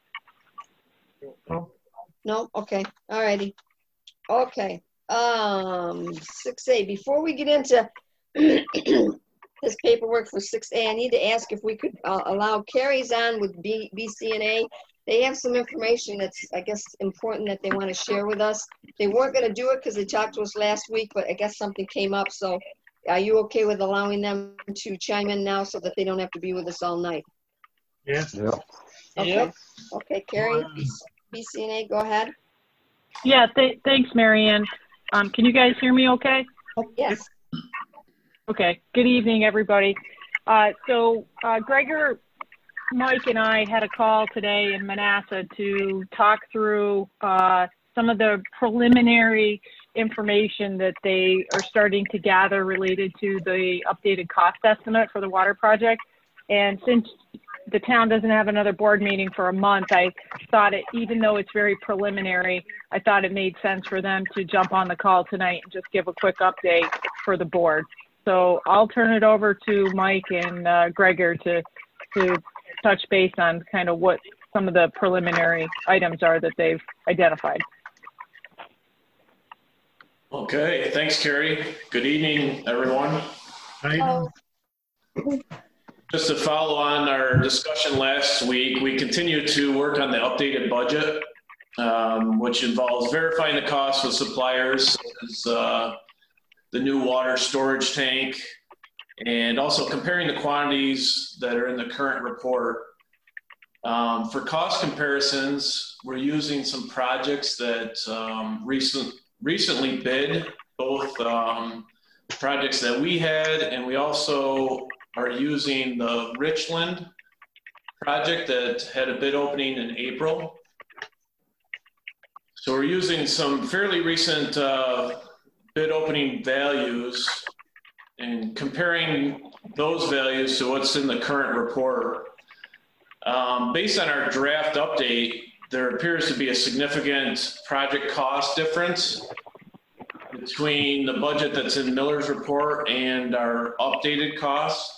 No? Okay. All righty. Okay. 6A. Before we get into this paperwork for 6A, I need to ask if we could allow carries on with BCNA. they have some information that's, I guess, important that they want to share with us. They weren't going to do it because they talked to us last week, but I guess something came up. So are you okay with allowing them to chime in now so that they don't have to be with us all night? Yeah. Yeah. Okay. Yep. Okay, Carrie, BCNA, go ahead. Yeah, thanks, Marianne. Can you guys hear me okay? Yes. Okay. Good evening, everybody. Gregor, Mike, and I had a call today in Manassas to talk through some of the preliminary information that they are starting to gather related to the updated cost estimate for the water project. And since the town doesn't have another board meeting for a month, I thought even though it's very preliminary, I thought it made sense for them to jump on the call tonight and just give a quick update for the board. So I'll turn it over to Mike and Gregor to touch base on kind of what some of the preliminary items are that they've identified. Okay, thanks, Carrie. Good evening, everyone. How you doing? Just to follow on our discussion last week, we continue to work on the updated budget, which involves verifying the costs with suppliers, as, the new water storage tank, and also comparing the quantities that are in the current report. For cost comparisons, we're using some projects that recently bid, both projects that we had, and we also are using the Richland project that had a bid opening in April. So we're using some fairly recent bid opening values and comparing those values to what's in the current report. Based on our draft update, there appears to be a significant project cost difference between the budget that's in Miller's report and our updated costs.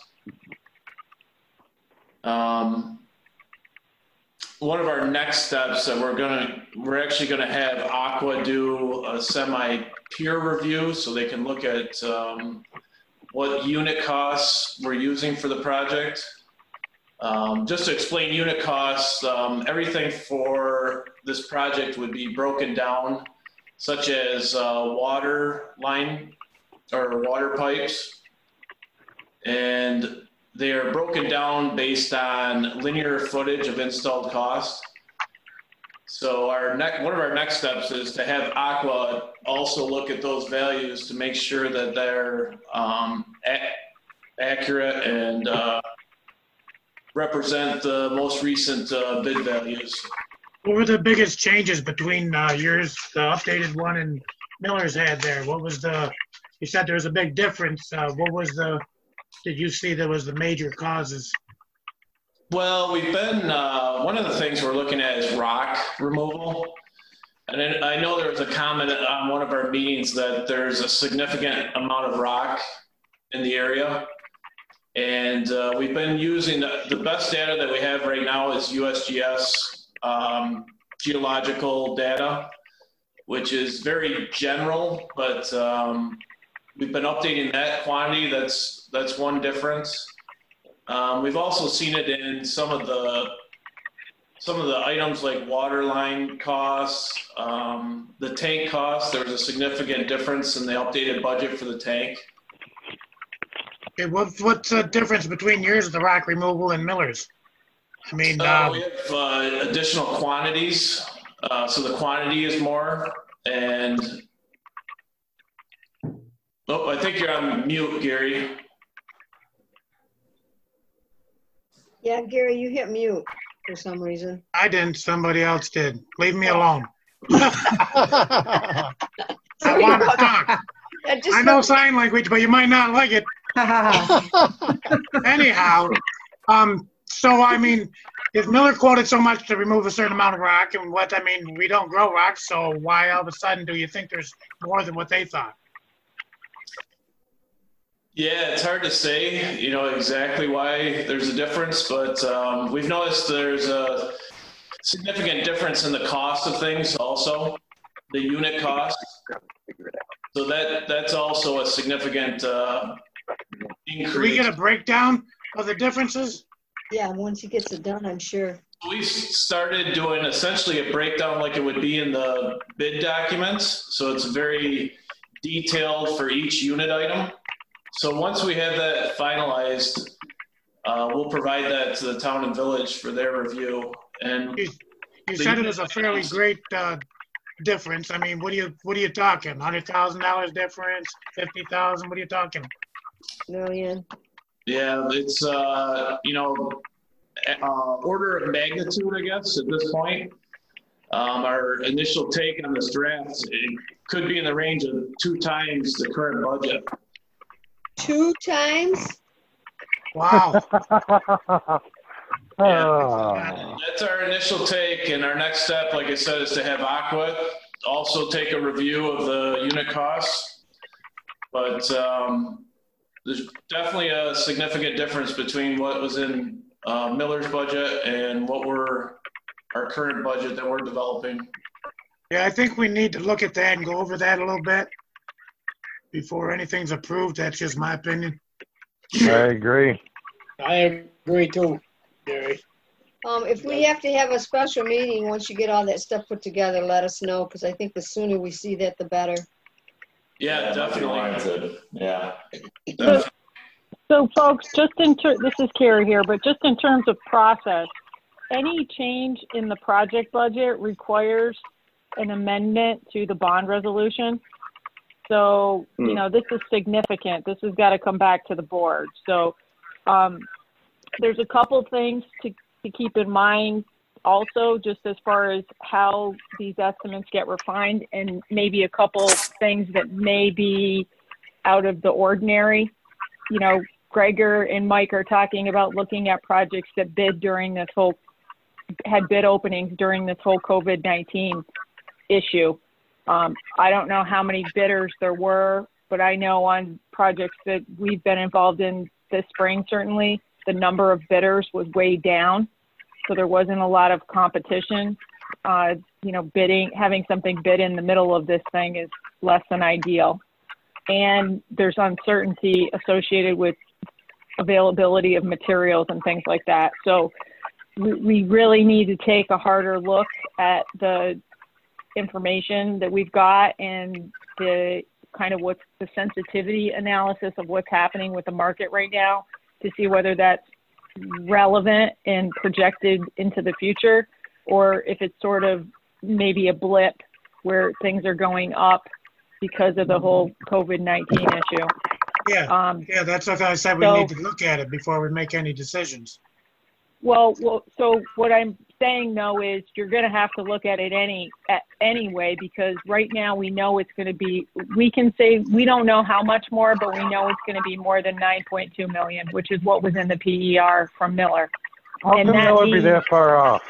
One of our next steps that we're actually gonna have Aqua do a semi-peer review so they can look at what unit costs we're using for the project. Just to explain unit costs, everything for this project would be broken down, such as water line or water pipes, and they are broken down based on linear footage of installed cost. So one of our next steps is to have Aqua also look at those values to make sure that they're accurate and represent the most recent bid values. What were the biggest changes between yours, the updated one, and Miller's had there? What was you said there was a big difference. Did you see there was the major causes? Well, we've been, one of the things we're looking at is rock removal. And then I know there was a comment on one of our meetings that there's a significant amount of rock in the area. And we've been using the best data that we have right now is USGS geological data, which is very general, but we've been updating that quantity. That's one difference. We've also seen it in some of the items like water line costs, the tank costs. There was a significant difference in the updated budget for the tank. Okay, what's the difference between yours, the rock removal, and Miller's? I mean, we have additional quantities, so the quantity is more. And I think you're on mute, Gary. Yeah, Gary, you hit mute for some reason. I didn't. Somebody else did. Leave me alone. I want to talk. I know sign language, but you might not like it. Anyhow, so I mean, if Miller quoted so much to remove a certain amount of rock, and we don't grow rock, so why all of a sudden do you think there's more than what they thought? Yeah, it's hard to say, exactly why there's a difference, but we've noticed there's a significant difference in the cost of things also, the unit cost. So that's also a significant increase. Can we get a breakdown of the differences? Yeah, once he gets it done, I'm sure. We started doing essentially a breakdown like it would be in the bid documents. So it's very detailed for each unit item. So once we have that finalized, we'll provide that to the town and village for their review. And you said it was a fairly great difference. I mean, what are you talking? $100,000 difference, 50,000? What are you talking? Million. Yeah, it's order of magnitude, I guess, at this point. Our initial take on this draft, it could be in the range of 2 times the current budget. 2 times? Wow. Yeah, that's our initial take, and our next step, like I said, is to have Aqua also take a review of the unit costs. But there's definitely a significant difference between what was in Miller's budget and what our current budget that we're developing. Yeah, I think we need to look at that and go over that a little bit before anything's approved. That's just my opinion. I agree. I agree too, Gary. If we have to have a special meeting, once you get all that stuff put together, let us know, because I think the sooner we see that, the better. Yeah, definitely. Yeah. So folks, just this is Carrie here, but just in terms of process, any change in the project budget requires an amendment to the bond resolution. So, you know, this is significant. This has got to come back to the board. So there's a couple things to keep in mind also, just as far as how these estimates get refined, and maybe a couple things that may be out of the ordinary. You know, Gregor and Mike are talking about looking at projects that had bid openings during this whole COVID-19 issue. I don't know how many bidders there were, but I know on projects that we've been involved in this spring, certainly, the number of bidders was way down. So there wasn't a lot of competition. You know, having something bid in the middle of this thing is less than ideal. And there's uncertainty associated with availability of materials and things like that. So we really need to take a harder look at the information that we've got and the kind of what's the sensitivity analysis of what's happening with the market right now to see whether that's relevant and projected into the future, or if it's sort of maybe a blip where things are going up because of the whole COVID-19 issue. Yeah, yeah, that's what I said. We need to look at it before we make any decisions. Well, so what I'm saying though is you're going to have to look at it anyway, because right now we know it's going to be, we can say we don't know how much more, but we know it's going to be more than 9.2 million, which is what was in the PER from Miller. How come that would be that far off?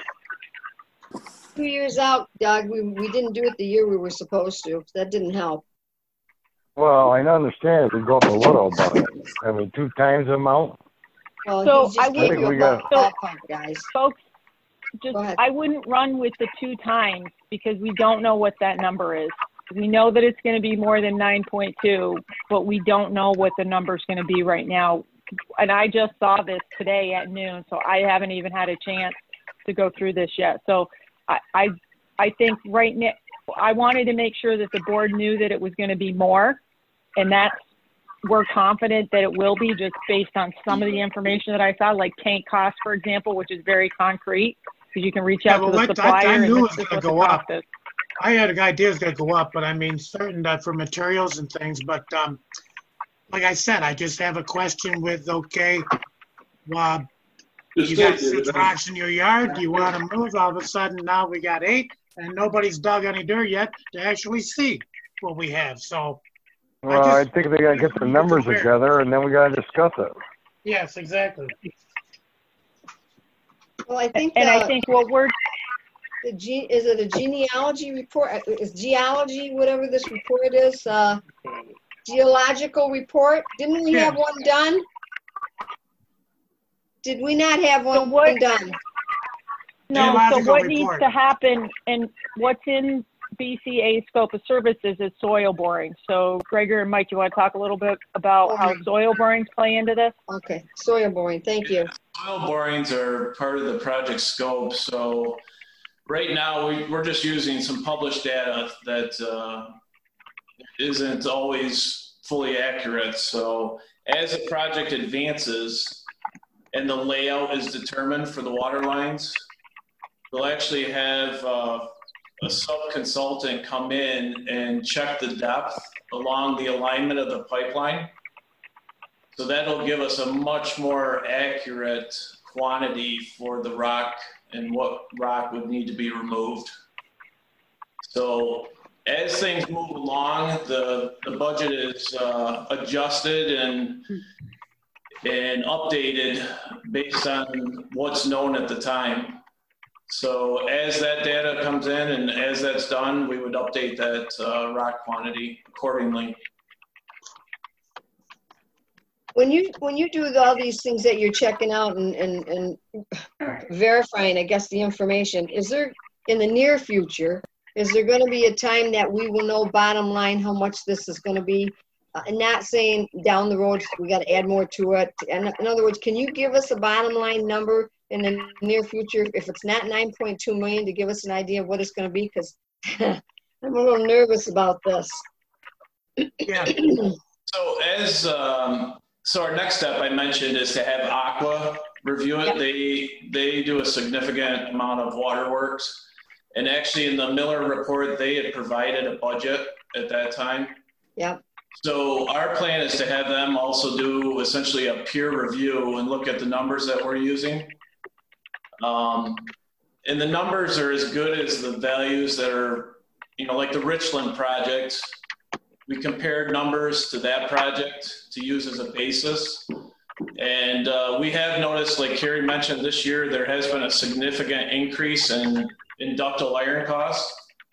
2 years out, Doug. We didn't do it the year we were supposed to. That didn't help. Well, I understand it could go up a little, but I mean, 2 times the amount. Well, so I gave you a ballpark, guys. Folks, I wouldn't run with the 2 times because we don't know what that number is. We know that it's going to be more than 9.2, but we don't know what the number is going to be right now. And I just saw this today at noon, so I haven't even had a chance to go through this yet. So I think right now, I wanted to make sure that the board knew that it was going to be more, and we're confident that it will be just based on some of the information that I saw, like tank costs, for example, which is very concrete because you can reach out to the supplier. I knew it was going to go up. I had an idea it was going to go up, but I mean, certain that for materials and things. But like I said, I just have a question with, okay, well, you got 6 rocks in your yard. Do you want to move? All of a sudden, now we got 8, and nobody's dug any dirt yet to actually see what we have. So. Well, I think they got to get the numbers together, and then we got to discuss it. Yes, exactly. Well, I think. And I think what we're. Is it a genealogy report? Is geology, whatever this report is, geological report? Didn't we have one done? Did we not have one done? No. So what needs to happen, and what's in BCA scope of services is soil boring. So Gregor and Mike, you want to talk a little bit about how soil borings play into this? Okay, soil boring, thank you. Soil borings are part of the project scope. So right now we're just using some published data that isn't always fully accurate. So as the project advances and the layout is determined for the water lines, we'll actually have a sub-consultant come in and check the depth along the alignment of the pipeline. So that'll give us a much more accurate quantity for the rock and what rock would need to be removed. So as things move along, the budget is adjusted and updated based on what's known at the time. So as that data comes in and as that's done, we would update that rock quantity accordingly. When you do all these things that you're checking out and verifying, I guess, the information, is there, in the near future, is there going to be a time that we will know bottom line how much this is going to be? And not saying down the road we got to add more to it. And in other words, can you give us a bottom line number in the near future, if it's not 9.2 million, to give us an idea of what it's going to be? Because I'm a little nervous about this. Yeah. So our next step I mentioned is to have Aqua review it. Yep. They do a significant amount of waterworks, and actually in the Miller report they had provided a budget at that time. Yep. So our plan is to have them also do essentially a peer review and look at the numbers that we're using. And the numbers are as good as the values that are, like the Richland project. We compared numbers to that project to use as a basis. And we have noticed, like Carrie mentioned, this year there has been a significant increase in ductile iron costs.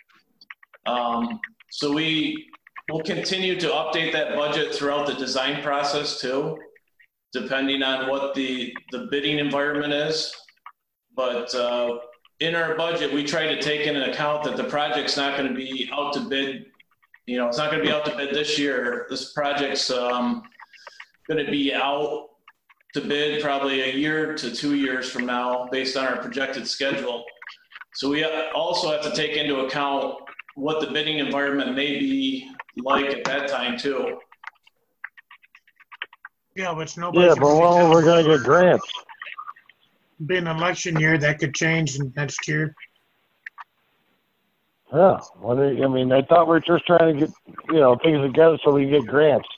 So we'll continue to update that budget throughout the design process too, depending on what the bidding environment is. But in our budget, we try to take into account that the project's not going to be out to bid. It's not going to be out to bid this year. This project's going to be out to bid probably a year to 2 years from now based on our projected schedule. So we also have to take into account what the bidding environment may be like at that time too. Yeah, which nobody. Yeah, but well, we're going to get grants. Being an election year, that could change next year. Yeah, well, I mean, I thought we were just trying to get, things together so we can get grants.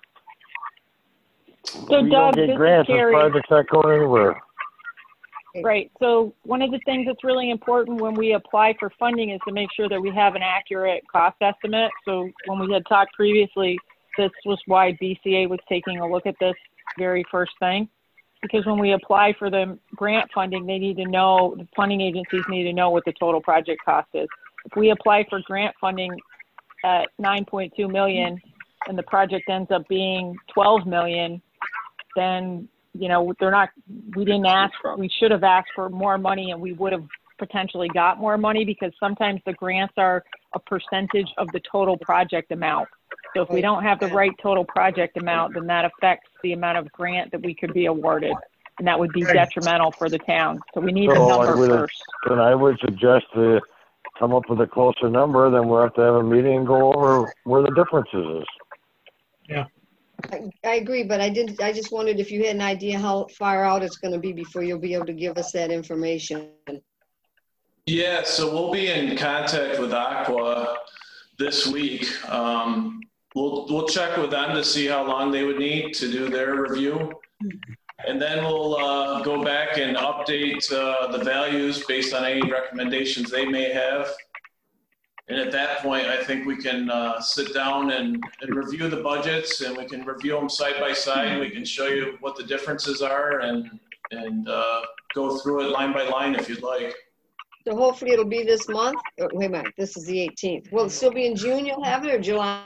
So we Doug, don't get this grants, is this Carrie. project's not going anywhere. Right. So one of the things that's really important when we apply for funding is to make sure that we have an accurate cost estimate. So when we had talked previously, this was why BCA was taking a look at this very first thing. Because when we apply for the grant funding, the funding agencies need to know what the total project cost is. If we apply for grant funding at 9.2 million and the project ends up being 12 million, then, we didn't ask we should have asked for more money, and we would have potentially got more money, because sometimes the grants are a percentage of the total project amount. So if we don't have the right total project amount, then that affects the amount of grant that we could be awarded, and that would be detrimental for the town. So we need a number first. Then I would suggest to come up with a closer number, then we'll have to have a meeting and go over where the differences is. Yeah. I agree, but I just wondered if you had an idea how far out it's going to be before you'll be able to give us that information. Yeah, so we'll be in contact with Aqua this week. We'll check with them to see how long they would need to do their review. And then we'll go back and update the values based on any recommendations they may have. And at that point, I think we can sit down and review the budgets, and we can review them side by side. We can show you what the differences are and go through it line by line if you'd like. So hopefully it'll be this month. Oh, wait a minute, this is the 18th. Will it still be in June you'll have it, or July?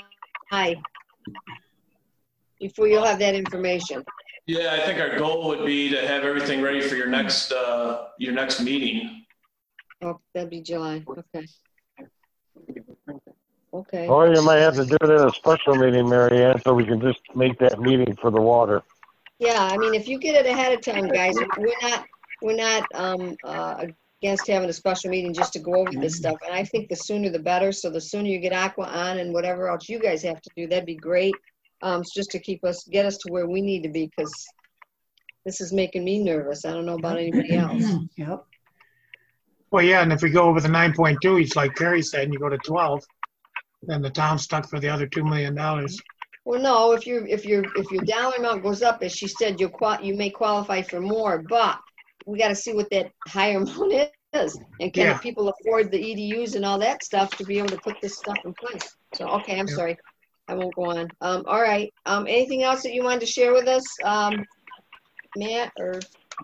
Before you'll have that information. Yeah, I think our goal would be to have everything ready for your next meeting. Oh, that'd be July, okay. Okay. Or you might have to do it in a special meeting, Mary Ann, so we can just make that meeting for the water. Yeah, I mean, if you get it ahead of time, guys, we're not against having a special meeting just to go over this stuff. And I think the sooner the better. So the sooner you get Aqua on and whatever else you guys have to do, that'd be great. It's just to get us to where we need to be, because this is making me nervous. I don't know about anybody else. Yep. Well, yeah, and if we go over the 9.2, it's like Carrie said, and you go to 12, then the town's stuck for the other $2 million. Well, no, if your dollar amount goes up, as she said, you may qualify for more, but we got to see what that higher amount is, and can Yeah. the people afford the EDUs and all that stuff to be able to put this stuff in place? So, okay, I'm sorry, I won't go on. All right, anything else that you wanted to share with us, Matt or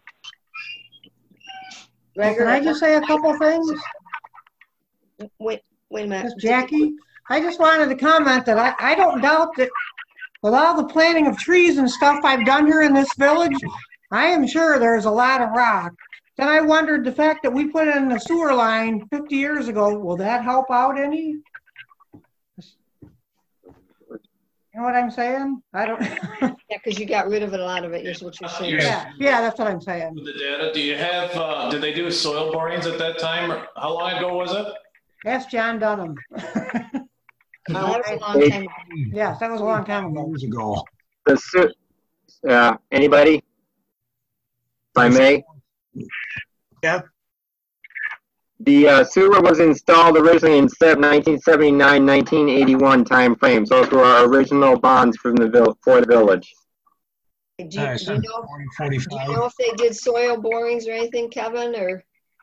Gregor? Can I just say a couple things? Wait a minute, Miss Jackie? I just wanted to comment that I don't doubt that with all the planting of trees and stuff I've done here in this village, I am sure there's a lot of rock. Then I wondered the fact that we put in the sewer line 50 years ago, will that help out any? You know what I'm saying? I don't. Yeah, because you got rid of it, a lot of it, is what you're saying. Yeah, that's what I'm saying. The data, do you have, did they do soil borings at that time? Or how long ago was it? Ask John Dunham. That was a long time ago. Yes, that was a long time ago. Years ago. Anybody? If I may? Yeah. The sewer was installed originally in 1979, 1981 timeframe. So those were our original bonds from for the village. Do you know if they did soil borings or anything, Kevin, or?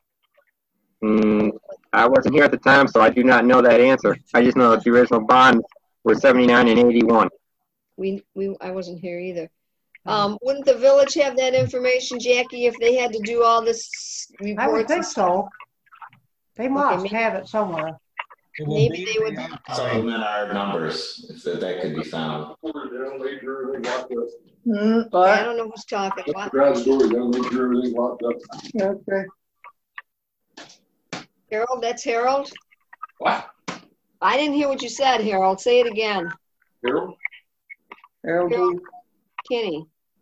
I wasn't here at the time, so I do not know that answer. I just know that the original bonds were 79 and 81. I wasn't here either. Wouldn't the village have that information, Jackie, if they had to do all this reports? I would think so. They must have it somewhere. Maybe they would. Supplement our numbers, if that could be found. I don't know who's talking. What? Okay. Harold, that's Harold? What? I didn't hear what you said, Harold. Say it again. Harold? Harold Kinney.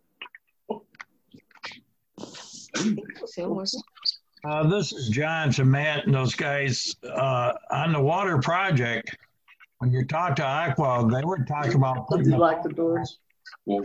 This is John to Matt and those guys. On the water project, when you talk to Aqua, they were talking about putting the doors. We're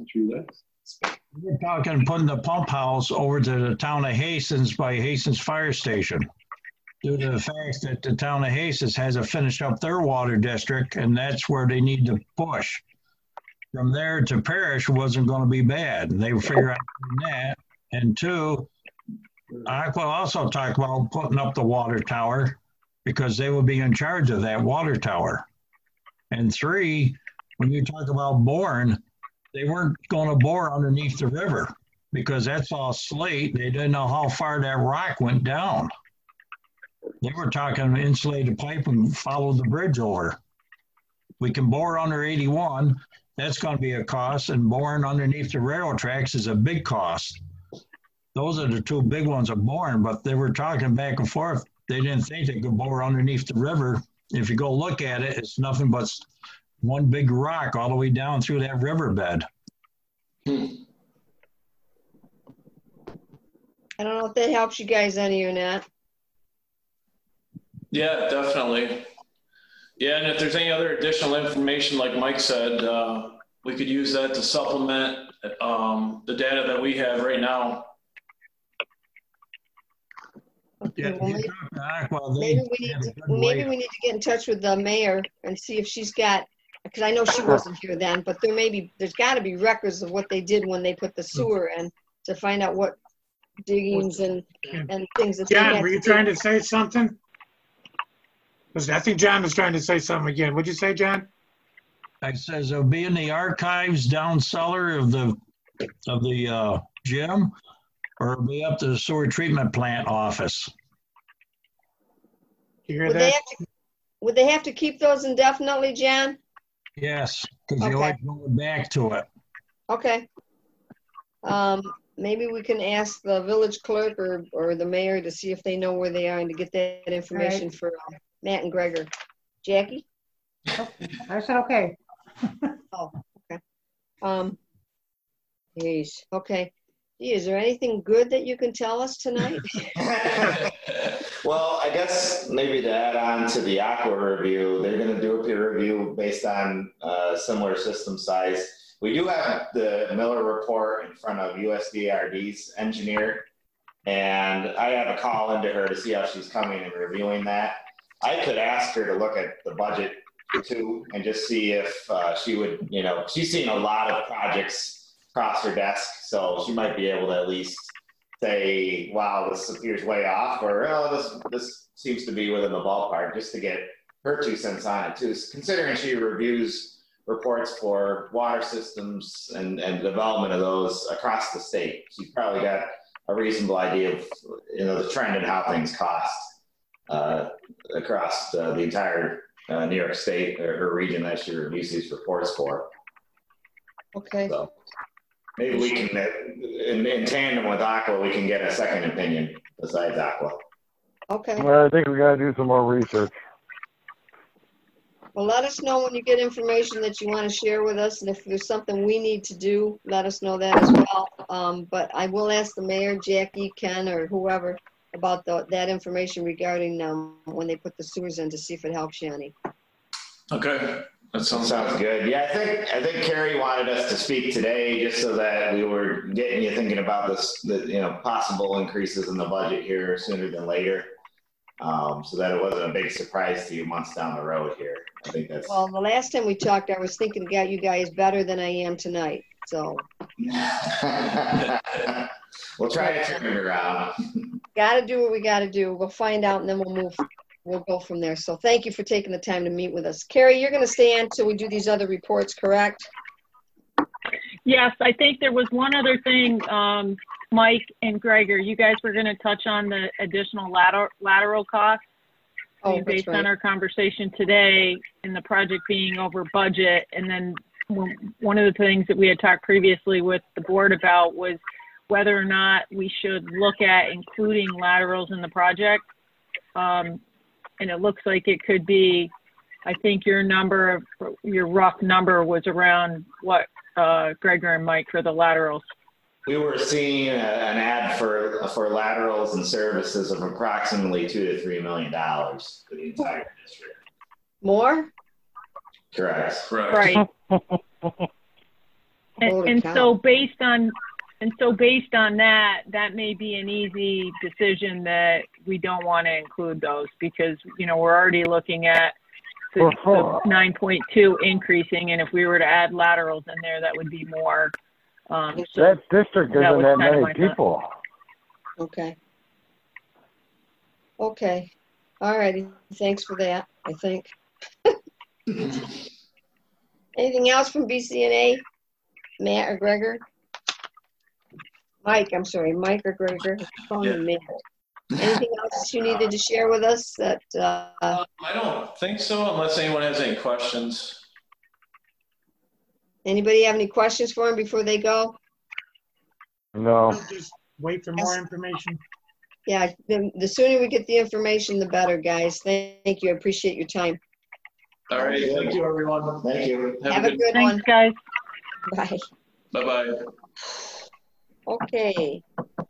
talking putting the pump house over to the town of Hastings by Hastings Fire Station. Due to the fact that the town of Hastings hasn't finished up their water district, and that's where they need to push. From there to Parish wasn't going to be bad. They figured out that. And two, Aqua also talked about putting up the water tower because they would be in charge of that water tower. And three, when you talk about boring, they weren't going to bore underneath the river because that's all slate. They didn't know how far that rock went down. They were talking insulated pipe and follow the bridge over. We can bore under 81. That's going to be a cost, and boring underneath the railroad tracks is a big cost. Those are the two big ones of boring, but they were talking back and forth. They didn't think they could bore underneath the river. If you go look at it, it's nothing but one big rock all the way down through that riverbed. I don't know if that helps you guys any or not. Yeah, definitely. Yeah, and if there's any other additional information, like Mike said, we could use that to supplement the data that we have right now. Okay, well, maybe we need to get in touch with the mayor and see if she's got, because I know she wasn't here then, but there's got to be records of what they did when they put the sewer in to find out what diggings and things that John, they had were you to do. trying to say something? I think John was trying to say something again. What'd you say, John? It says it'll be in the archives down cellar of the gym, or it'll be up to the sewer treatment plant office. You hear that? Would they have to keep those indefinitely, Jan? Yes, because you always go back to it. Okay. Maybe we can ask the village clerk or the mayor to see if they know where they are and to get that information for Matt and Gregor. Jackie? I said, okay. Oh, okay. Geez, okay. Gee, is there anything good that you can tell us tonight? Well, I guess maybe to add on to the Aqua review, they're going to do a peer review based on similar system size. We do have the Miller report in front of USDRD's engineer, and I have a call into her to see how she's coming and reviewing that. I could ask her to look at the budget too and just see if she would, you know, she's seen a lot of projects across her desk, so she might be able to at least say, wow, this appears way off, or oh, this seems to be within the ballpark, just to get her 2 cents on it too. Considering she reviews reports for water systems and development of those across the state, she's probably got a reasonable idea of, you know, the trend and how things cost across the entire New York State or region that she reviews these reports for. Okay. So maybe we can, in tandem with Aqua, we can get a second opinion besides Aqua. Okay. Well, I think we gotta do some more research. Well, let us know when you get information that you want to share with us, and if there's something we need to do, let us know that as well. But I will ask the mayor, Jackie, Ken, or whoever about that information regarding when they put the sewers in, to see if it helps you any. Okay, that sounds good. Yeah, I think Carrie wanted us to speak today just so that we were getting you thinking about this, you know, possible increases in the budget here sooner than later, so that it wasn't a big surprise to you months down the road here. I think that's. Well, the last time we talked, I was thinking about you guys better than I am tonight. So. We'll try to turn it around. Got to do what we got to do. We'll find out, and then we'll move. We'll go from there. So thank you for taking the time to meet with us. Carrie, you're going to stay on until we do these other reports, correct? Yes, I think there was one other thing, Mike and Gregor, you guys were going to touch on the additional lateral costs. Oh, based right. on our conversation today and the project being over budget. And then one of the things that we had talked previously with the board about was whether or not we should look at including laterals in the project. And it looks like it could be, I think your rough number was around what, Gregor and Mike, for the laterals? We were seeing an ad for laterals and services of approximately $2 to $3 million for the entire district. More? Correct. Right. and so based on that, that may be an easy decision that we don't want to include those, because, you know, we're already looking at the 9.2 increasing, and if we were to add laterals in there, that would be more. So that district isn't that many people. Okay. Okay. All righty. Thanks for that, I think. Anything else from BCNA? Matt or Gregor? Mike, I'm sorry, Mike or Gregor? Matt. Anything else you needed to share with us that? I don't think so, unless anyone has any questions. Anybody have any questions for him before they go? No. Just wait for more information. Yeah, the sooner we get the information, the better, guys. Thank you. I appreciate your time. All right. Thank you, everyone. Thank you. Have a good one. Thanks, guys. Bye. Bye-bye. Okay.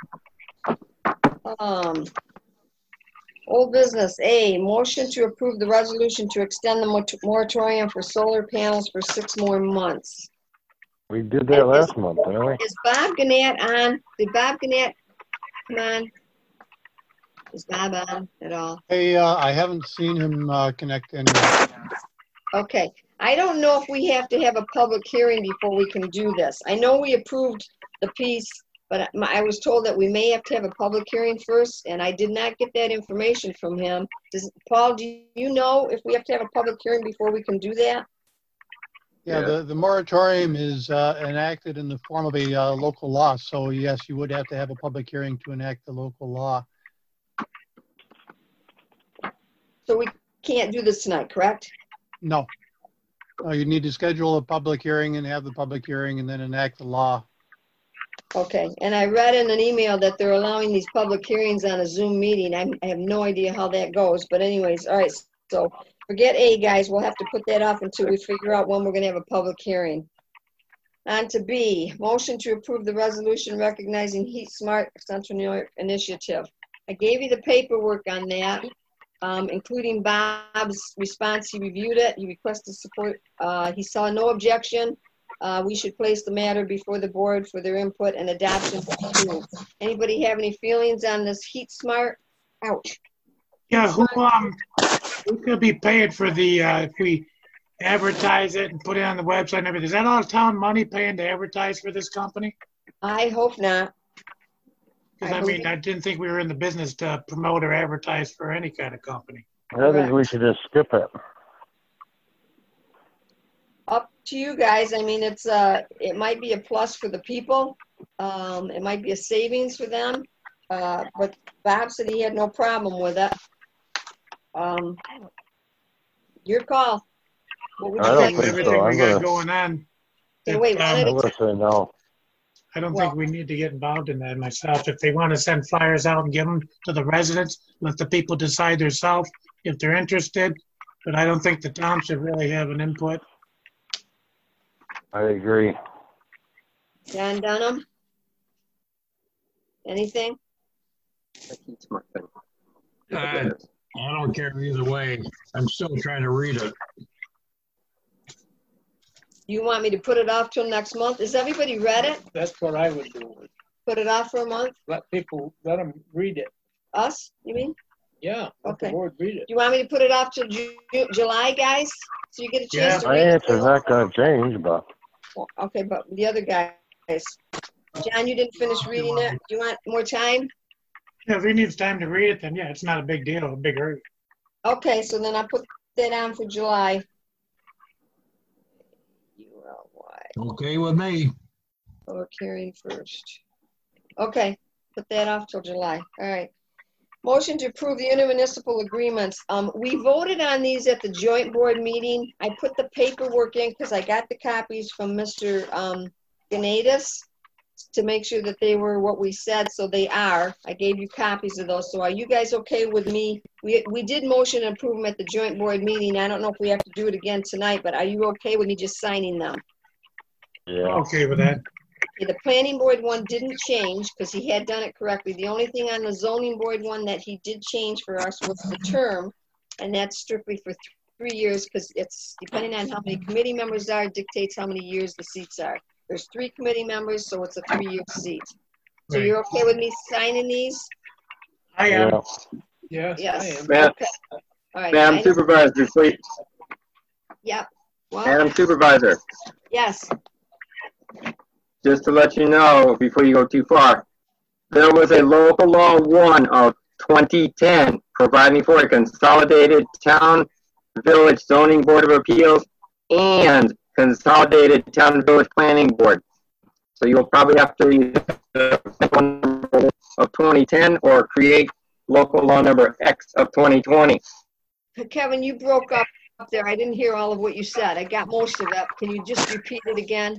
Old business. A, motion to approve the resolution to extend the moratorium for solar panels for 6 more months. We did that last month, didn't we? Is Bob Gannett on? Did Bob Gannett come on? Is Bob on at all? Hey, I haven't seen him connect anyway. Okay. I don't know if we have to have a public hearing before we can do this. I know we approved the piece, but I was told that we may have to have a public hearing first, and I did not get that information from him. Paul, do you know if we have to have a public hearing before we can do that? Yeah, the moratorium is enacted in the form of a local law. So yes, you would have to have a public hearing to enact the local law. So we can't do this tonight, correct? No. You need to schedule a public hearing and have the public hearing and then enact the law. Okay, and I read in an email that they're allowing these public hearings on a Zoom meeting. I have no idea how that goes, but anyways, all right. So forget A, guys. We'll have to put that off until we figure out when we're gonna have a public hearing. On to B, motion to approve the resolution recognizing Heat Smart Central New York Initiative. I gave you the paperwork on that, including Bob's response. He reviewed it. He requested support. He saw no objection. We should place the matter before the board for their input and adoption. Anybody have any feelings on this Heat Smart? Ouch. Yeah, who could be paying for the, if we advertise it and put it on the website and everything? Is that all town money paying to advertise for this company? I hope not. Because I didn't think we were in the business to promote or advertise for any kind of company. I think we should just skip it. Up to you guys. I mean, it's it might be a plus for the people. It might be a savings for them. But Bob said he had no problem with it. Your call. What would you I don't guys think do? so. Everything we got going on. Okay, wait, I'm going to say no. I don't think we need to get involved in that myself. If they want to send flyers out and give them to the residents, let the people decide themselves if they're interested. But I don't think the town should really have an input. I agree. John Dunham? Anything? I don't care either way. I'm still trying to read it. You want me to put it off till next month? Has everybody read it? That's what I would do. Put it off for a month? Let them read it. Us, you mean? Yeah, let the Okay. board read it. You want me to put it off till July, guys? So you get a chance to My read it? answer's not going to change, but Well, okay, but the other guys. John, you didn't finish reading it? Do you want more time? Yeah, if he needs time to read it, then yeah, it's not a big deal, a big hurry. Okay, so then I'll put that on for July. ULY. Okay with me. Public hearing first. Okay, put that off till July. All right. Motion to approve the intermunicipal agreements. We voted on these at the joint board meeting. I put the paperwork in because I got the copies from Mr. Ganadis to make sure that they were what we said, so they are. I gave you copies of those. So are you guys okay with me? We did motion and approve them at the joint board meeting. I don't know if we have to do it again tonight, but are you okay with me just signing them? yeah. Okay with that. Okay, the planning board one didn't change because he had done it correctly. The only thing on the zoning board one that he did change for us was the term, and that's strictly for 3 years because it's depending on how many committee members are, dictates how many years the seats are. There's 3 committee members, so it's a 3-year seat. So Right. you're okay with me signing these? I am. Yeah. Yes, I Yes. am. Ma- Okay. All right. Madam Supervisor, please. Yep. Well, Madam Supervisor, yes. just to let you know before you go too far, there was a local law 1 of 2010 providing for a consolidated town village zoning board of appeals and consolidated town village planning board. So you'll probably have to either of 2010 or create local law number X of 2020. Kevin, you broke up there. I didn't hear all of what you said. I got most of it. Can you just repeat it again?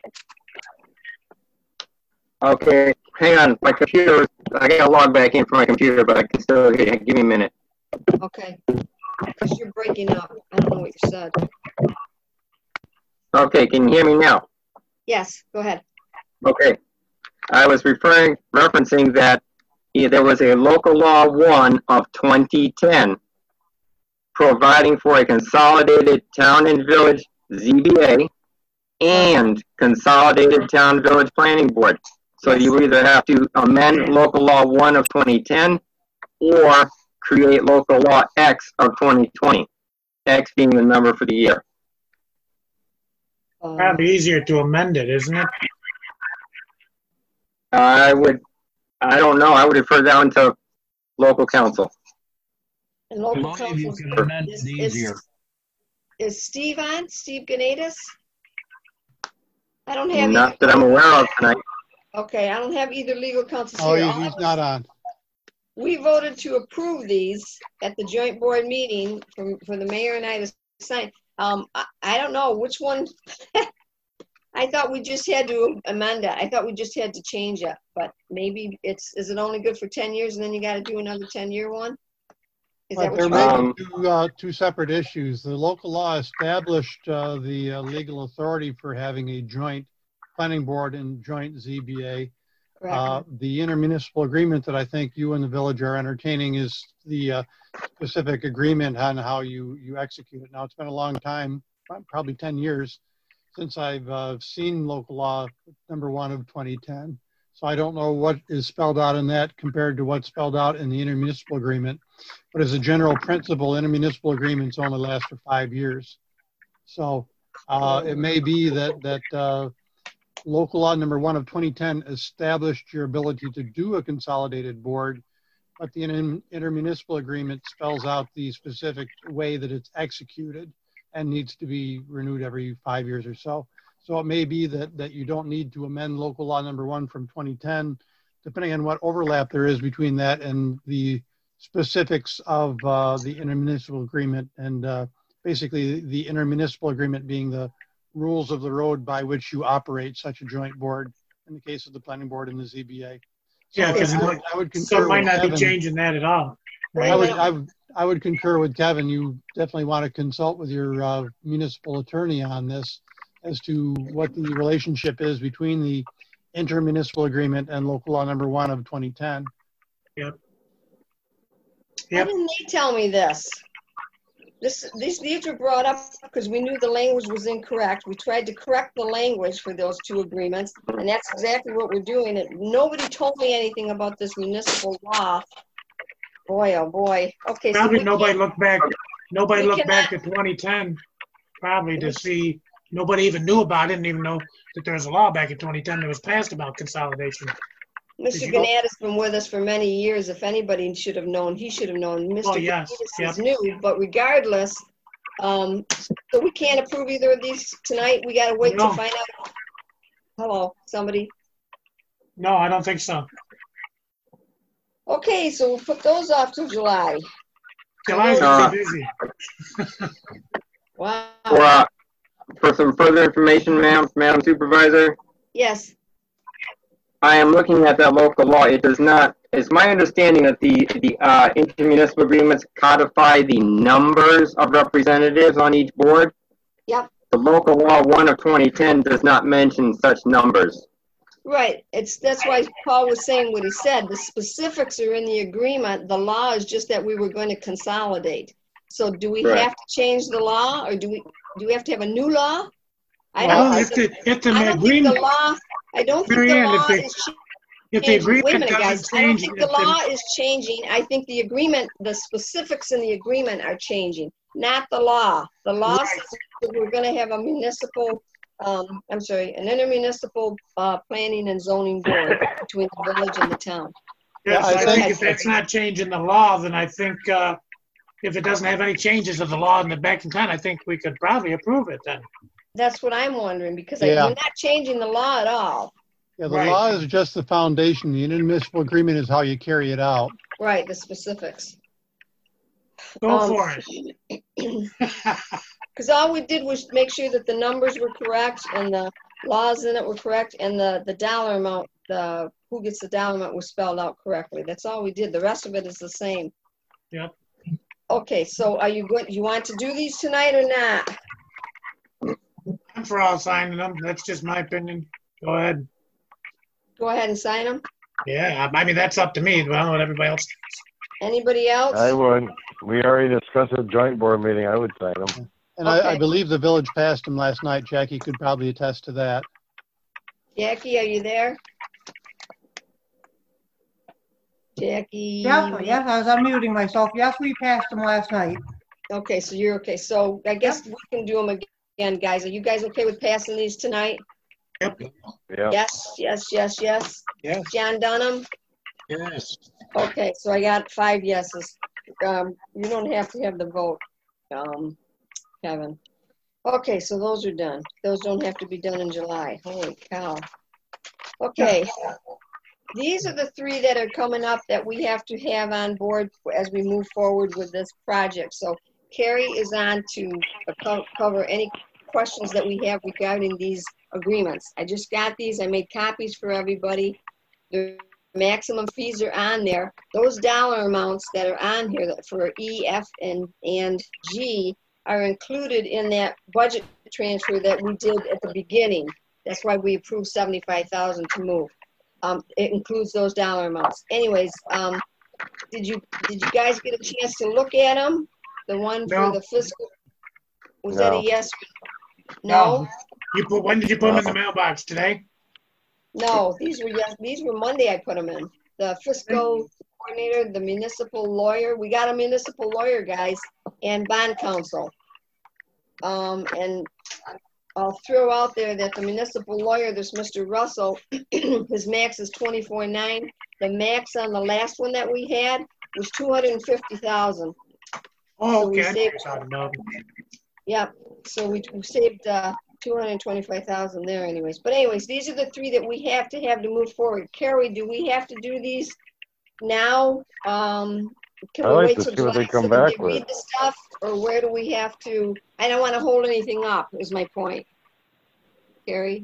Okay, hang on. My computer, I gotta log back in from my computer, but I can still hear you. Give me a minute. Okay. Because you're breaking up. I don't know what you said. Okay, can you hear me now? Yes, go ahead. Okay. I was referencing that there was a local law 1 of 2010 providing for a consolidated town and village ZBA and consolidated town village planning board. So you either have to amend local law 1 of 2010 or create local law X of 2020. X being the number for the year. Probably easier to amend it, isn't it? I don't know. I would refer that one to local council. And local I believe you council can amend it easier. is Steve on? Steve Ganadis? I don't have Not that I'm aware of tonight. Okay, I don't have either legal counsel Oh, here. he's not on. We voted to approve these at the joint board meeting for the mayor and I to sign. I don't know which one. I thought we just had to amend it. I thought we just had to change it, but maybe is it only good for 10 years and then you got to do another 10-year one? Is that But there what you may be two separate issues. The local law established the legal authority for having a joint planning board and joint ZBA. The intermunicipal agreement that I think you and the village are entertaining is the specific agreement on how you execute it. Now, it's been a long time, probably 10 years, since I've seen local law number 1 of 2010. So I don't know what is spelled out in that compared to what's spelled out in the intermunicipal agreement. But as a general principle, intermunicipal agreements only last for 5 years. So it may be that local law number 1 of 2010 established your ability to do a consolidated board, but the intermunicipal agreement spells out the specific way that it's executed and needs to be renewed every 5 years or so. So it may be that you don't need to amend local law number 1 from 2010, depending on what overlap there is between that and the specifics of the intermunicipal agreement, and basically the intermunicipal agreement being the rules of the road by which you operate such a joint board in the case of the planning board and the ZBA. So Yeah, because I would concur some might with not be Kevin. changing that at all. I would concur with Kevin. You definitely want to consult with your municipal attorney on this as to what the relationship is between the intermunicipal agreement and local law number 1 of 2010. Yep. Why didn't they tell me this? These were brought up because we knew the language was incorrect. We tried to correct the language for those 2 agreements, and that's exactly what we're doing. Nobody told me anything about this municipal law. Boy, oh boy. Okay, Probably so nobody looked back. Nobody we looked back at 2010, probably to see. Nobody even knew about it. Didn't even know that there was a law back in 2010 that was passed about consolidation. Mr. Gannett has been with us for many years. If anybody should have known, he should have known. Mr. Yes. Gannett is new, but regardless, so we can't approve either of these tonight. We got to wait to find out. Hello, somebody? No, I don't think so. Okay, so we'll put those off till July. July's gonna be busy. Wow. For some further information, Madam Supervisor, Yes. I am looking at that local law. It does not, it's my understanding that the intermunicipal agreements codify the numbers of representatives on each board. Yep. The local law 1 of 2010 does not mention such numbers. Right. That's why Paul was saying what he said. The specifics are in the agreement. The law is just that we were going to consolidate. So do we have to change the law, or do we have to have a new law? I don't think the law is changing. Wait a minute, guys. I don't think the law is changing. I think the agreement, the specifics in the agreement are changing, not the law. The law says that we're going to have a municipal, an intermunicipal planning and zoning board between the village and the town. Yeah, I think if that's not changing the law, then I think if it doesn't have any changes of the law in the back in time, I think we could probably approve it then. That's what I'm wondering, because you're not changing the law at all. Yeah, the law is just the foundation. The intermunicipal agreement is how you carry it out. Right, the specifics. Go for it. Because all we did was make sure that the numbers were correct and the laws in it were correct, and the dollar amount, who gets the dollar amount was spelled out correctly. That's all we did. The rest of it is the same. Yep. Okay, so are you good? You want to do these tonight or not? I'm for all signing them. That's just my opinion. Go ahead. Go ahead and sign them. Yeah, I mean, that's up to me. I don't know what everybody else thinks. Anybody else? I would. We already discussed a joint board meeting. I would sign them. And I believe the village passed them last night. Jackie could probably attest to that. Jackie, are you there? Jackie? Yes, I was unmuting myself. Yes, we passed them last night. Okay, so you're okay. So I guess we can do them again, guys. Are you guys okay with passing these tonight? Yep. Yeah. Yes. Yes. John Dunham? Yes. Okay, so I got 5 yeses. You don't have to have the vote, Kevin. Okay, so those are done. Those don't have to be done in July. Holy cow. Okay. These are the 3 that are coming up that we have to have on board as we move forward with this project. So Carrie is on to cover any questions that we have regarding these agreements. I just got these. I made copies for everybody. They're maximum fees are on there. Those dollar amounts that are on here for E, F, and G are included in that budget transfer that we did at the beginning. That's why we approved 75,000 to move. It includes those dollar amounts. Anyways, did you guys get a chance to look at them? The one for the fiscal, was that a yes? No? When did you put them in the mailbox? Today? No, these were Monday I put them in. The fiscal coordinator, the municipal lawyer, we got a municipal lawyer, guys, and bond counsel. And I'll throw out there that the municipal lawyer, this Mr. Russell, his max is 24.9. The max on the last one that we had was 250,000. Oh, okay. Yeah, so we saved 225,000 there anyways. But anyways, these are the three that we have to move forward. Carrie, do we have to do these now? Can we wait till July so that they read the stuff? Or where do we have to? I don't want to hold anything up, is my point. Carrie?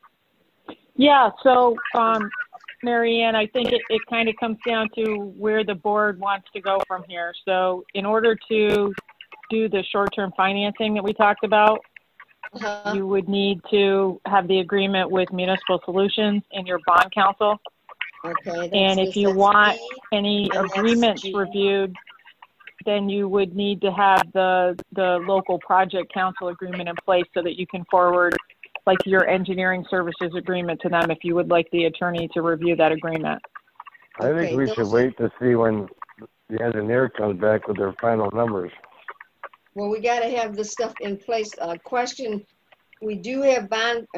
Yeah, so Mary Ann, I think it kind of comes down to where the board wants to go from here. So in order to do the short-term financing that we talked about, you would need to have the agreement with Municipal Solutions and your bond counsel. Okay. And if you want any agreements reviewed, then you would need to have the local project council agreement in place so that you can forward like your engineering services agreement to them if you would like the attorney to review that agreement. I think we should wait to see when the engineer comes back with their final numbers. Well, we got to have this stuff in place. Question, we do have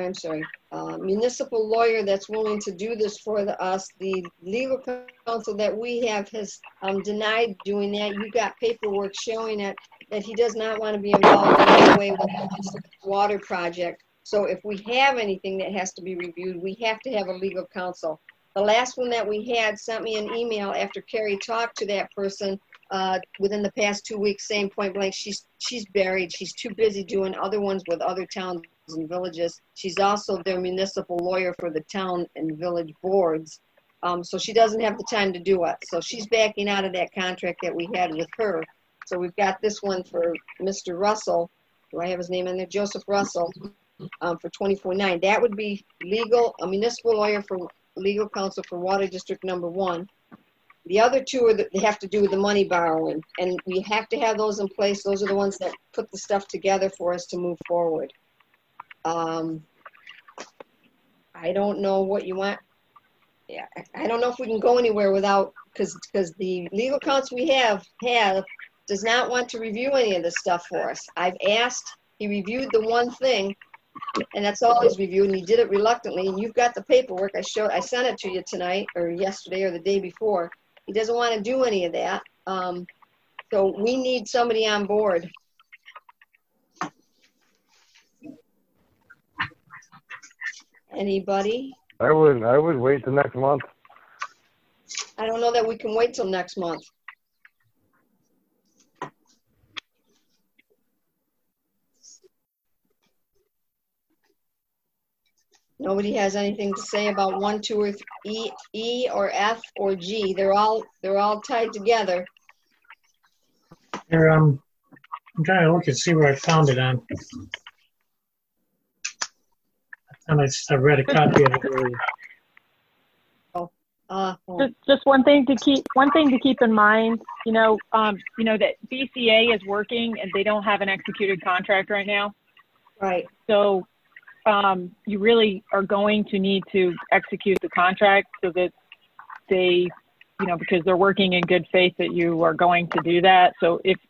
municipal lawyer that's willing to do this for us. The legal counsel that we have has denied doing that. You got paperwork showing that he does not want to be involved in any way with the water project. So if we have anything that has to be reviewed, we have to have a legal counsel. The last one that we had sent me an email after Carrie talked to that person within the past 2 weeks, saying point blank, she's buried. She's too busy doing other ones with other towns and villages. She's also their municipal lawyer for the town and village boards. So she doesn't have the time to do it. So she's backing out of that contract that we had with her. So we've got this one for Mr. Russell. Do I have his name in there? Joseph Russell for 24.9. That would be a municipal lawyer for legal counsel for water district number 1. The other two they have to do with the money borrowing, and we have to have those in place. Those are the ones that put the stuff together for us to move forward. I don't know what you want. Yeah, I don't know if we can go anywhere without, because the legal counsel we have does not want to review any of this stuff for us. I've asked, he reviewed the one thing, and that's all he's reviewed, and he did it reluctantly. And you've got the paperwork. I sent it to you tonight, or yesterday, or the day before. He doesn't want to do any of that. So we need somebody on board. Anybody? I would wait till next month. I don't know that we can wait till next month. Nobody has anything to say about 1, 2, or 3, E or F or G. They're all tied together. Here, I'm trying to look and see where I found it on. I read a copy of it earlier. Just one thing to keep in mind. You know that BCA is working and they don't have an executed contract right now. Right. So you really are going to need to execute the contract so that they, because they're working in good faith that you are going to do that. So if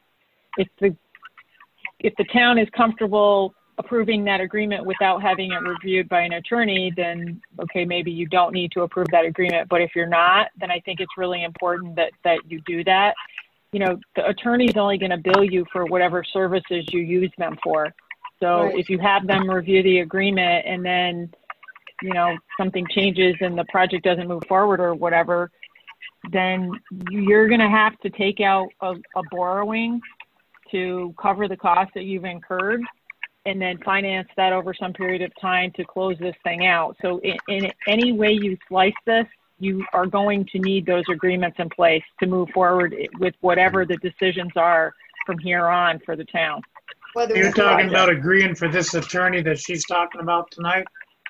the town is comfortable approving that agreement without having it reviewed by an attorney, then okay, maybe you don't need to approve that agreement. But if you're not, then I think it's really important that you do that. The attorney's only going to bill you for whatever services you use them for. So if you have them review the agreement and then, something changes and the project doesn't move forward or whatever, then you're going to have to take out a borrowing to cover the costs that you've incurred and then finance that over some period of time to close this thing out. So in any way you slice this, you are going to need those agreements in place to move forward with whatever the decisions are from here on for the town. Whether You're we do talking it- about agreeing for this attorney that she's talking about tonight?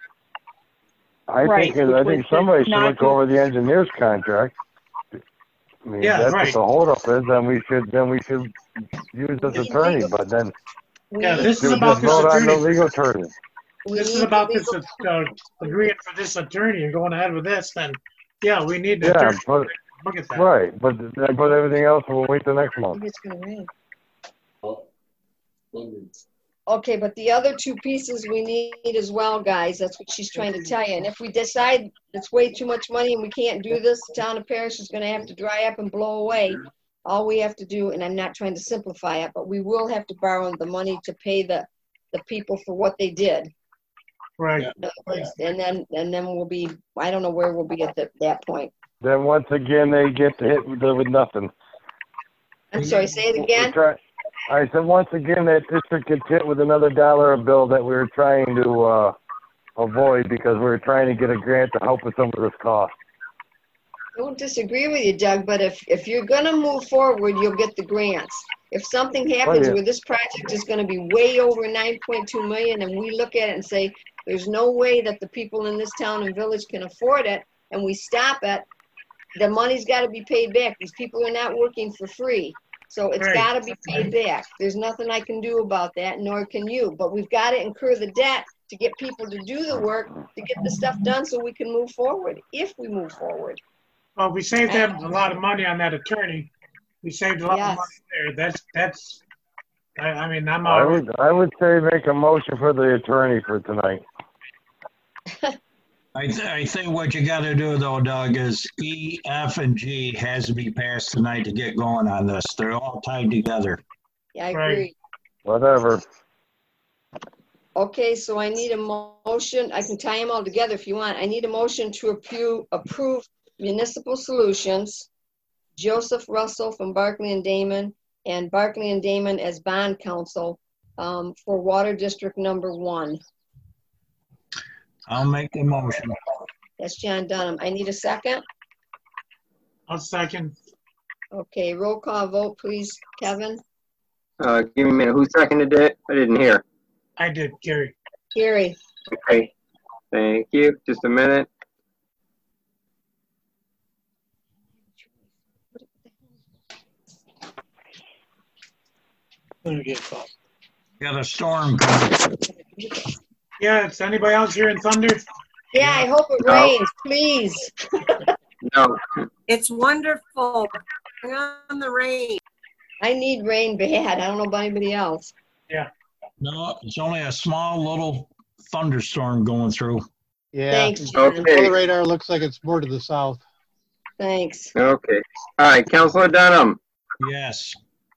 I Right, think, which I was think somebody should not look to- over the engineer's contract. I mean, Yeah, that's right. what the holdup is, then we should use this We attorney, legal- but then we Yeah, need- this is should about just this vote on the attorney. legal attorney. we This is need about the this, legal- agreeing for this attorney and going ahead with this, then, yeah, we need the Yeah, attorney. but, Look at that. right, but everything else, we'll wait till next month. Maybe it's gonna rain. Okay, but the other two pieces we need as well, guys. That's what she's trying to tell you. And if we decide it's way too much money and we can't do this, the town of Parrish is gonna have to dry up and blow away. All we have to do, and I'm not trying to simplify it, but we will have to borrow the money to pay the people for what they did. Right. In other words, and then we'll be, I don't know where we'll be at that point. Then once again, they get hit with nothing. I'm sorry, say it again? I said, once again, that district gets hit with another dollar bill that we were trying to avoid because we were trying to get a grant to help with some of this cost. I don't disagree with you, Doug, but if you're gonna move forward, you'll get the grants. If something happens yeah. where this project is gonna be way over 9.2 million and we look at it and say, there's no way that the people in this town and village can afford it, and we stop it, the money's gotta be paid back. These people are not working for free. So it's Right. gotta be paid back. There's nothing I can do about that, nor can you, but we've gotta incur the debt to get people to do the work, to get the stuff done so we can move forward, if we move forward. Well, we saved them a lot of money on that attorney. We saved a lot of Yes. money there. That's, I mean, I'm I all, would say make a motion for the attorney for tonight. I think what you gotta do though, Doug, is E, F, and G has to be passed tonight to get going on this. They're all tied together. Yeah, I Right. agree. Whatever. Okay, so I need a motion. I can tie them all together if you want. I need a motion to approve Municipal Solutions, Joseph Russell from Barclay and Damon, and Barclay and Damon as bond counsel for Water District Number 1. I'll make the motion. That's John Dunham. I need a second. I'll second. Okay, roll call vote, please, Kevin. Give me a minute. Who seconded it? I didn't hear. I did, Gary. Gary. Okay. Thank you. Just a minute. Gonna get caught. Got a storm coming. Yeah, is anybody else here in Thunder? Yeah, I hope it No. rains, please. No. It's wonderful. Bring on the rain. I need rain bad. I don't know about anybody else. No, it's only a small little thunderstorm going through. Yeah. Thanks, On Okay. the radar, looks like it's more to the south. Thanks. Okay. All right. Councilor Dunham. Yes.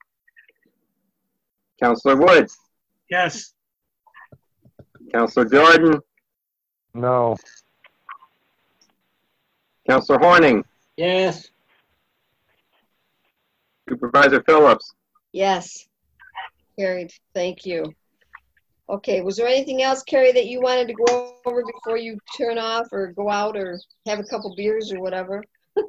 Councilor Wood. Yes. Councilor Jordan. No. Councilor Horning. Yes. Supervisor Phillips. Yes. Carried. Thank you. Okay, was there anything else, Carrie, that you wanted to go over before you turn off or go out or have a couple beers or whatever?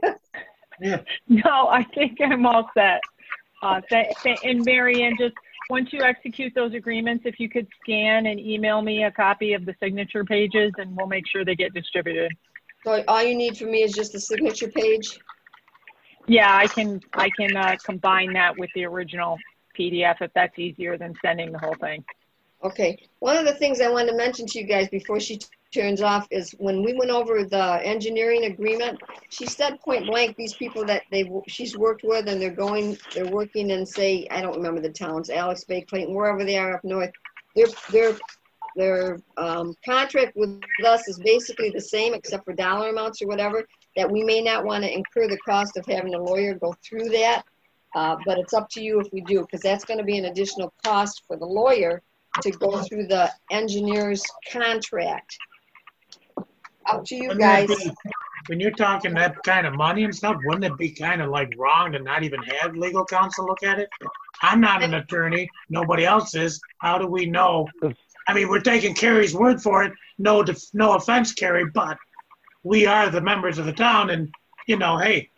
No, I think I'm all set. And Marion, just once you execute those agreements, if you could scan and email me a copy of the signature pages, and we'll make sure they get distributed. So all you need from me is just the signature page? Yeah, I can combine that with the original PDF if that's easier than sending the whole thing. Okay. One of the things I wanted to mention to you guys before she turns off is when we went over the engineering agreement, she said point blank, these people that she's worked with and they're working in, say, I don't remember the towns, Alex Bay, Clayton, wherever they are up north, their contract with us is basically the same except for dollar amounts or whatever, that we may not want to incur the cost of having a lawyer go through that. But it's up to you if we do, because that's going to be an additional cost for the lawyer to go through the engineer's contract. Up to you guys. When you're talking that kind of money and stuff, wouldn't it be kind of like wrong to not even have legal counsel look at it? I'm not an attorney. Nobody else is. How do we know? I mean, we're taking Carrie's word for it. No offense, Carrie, but we are the members of the town, and hey,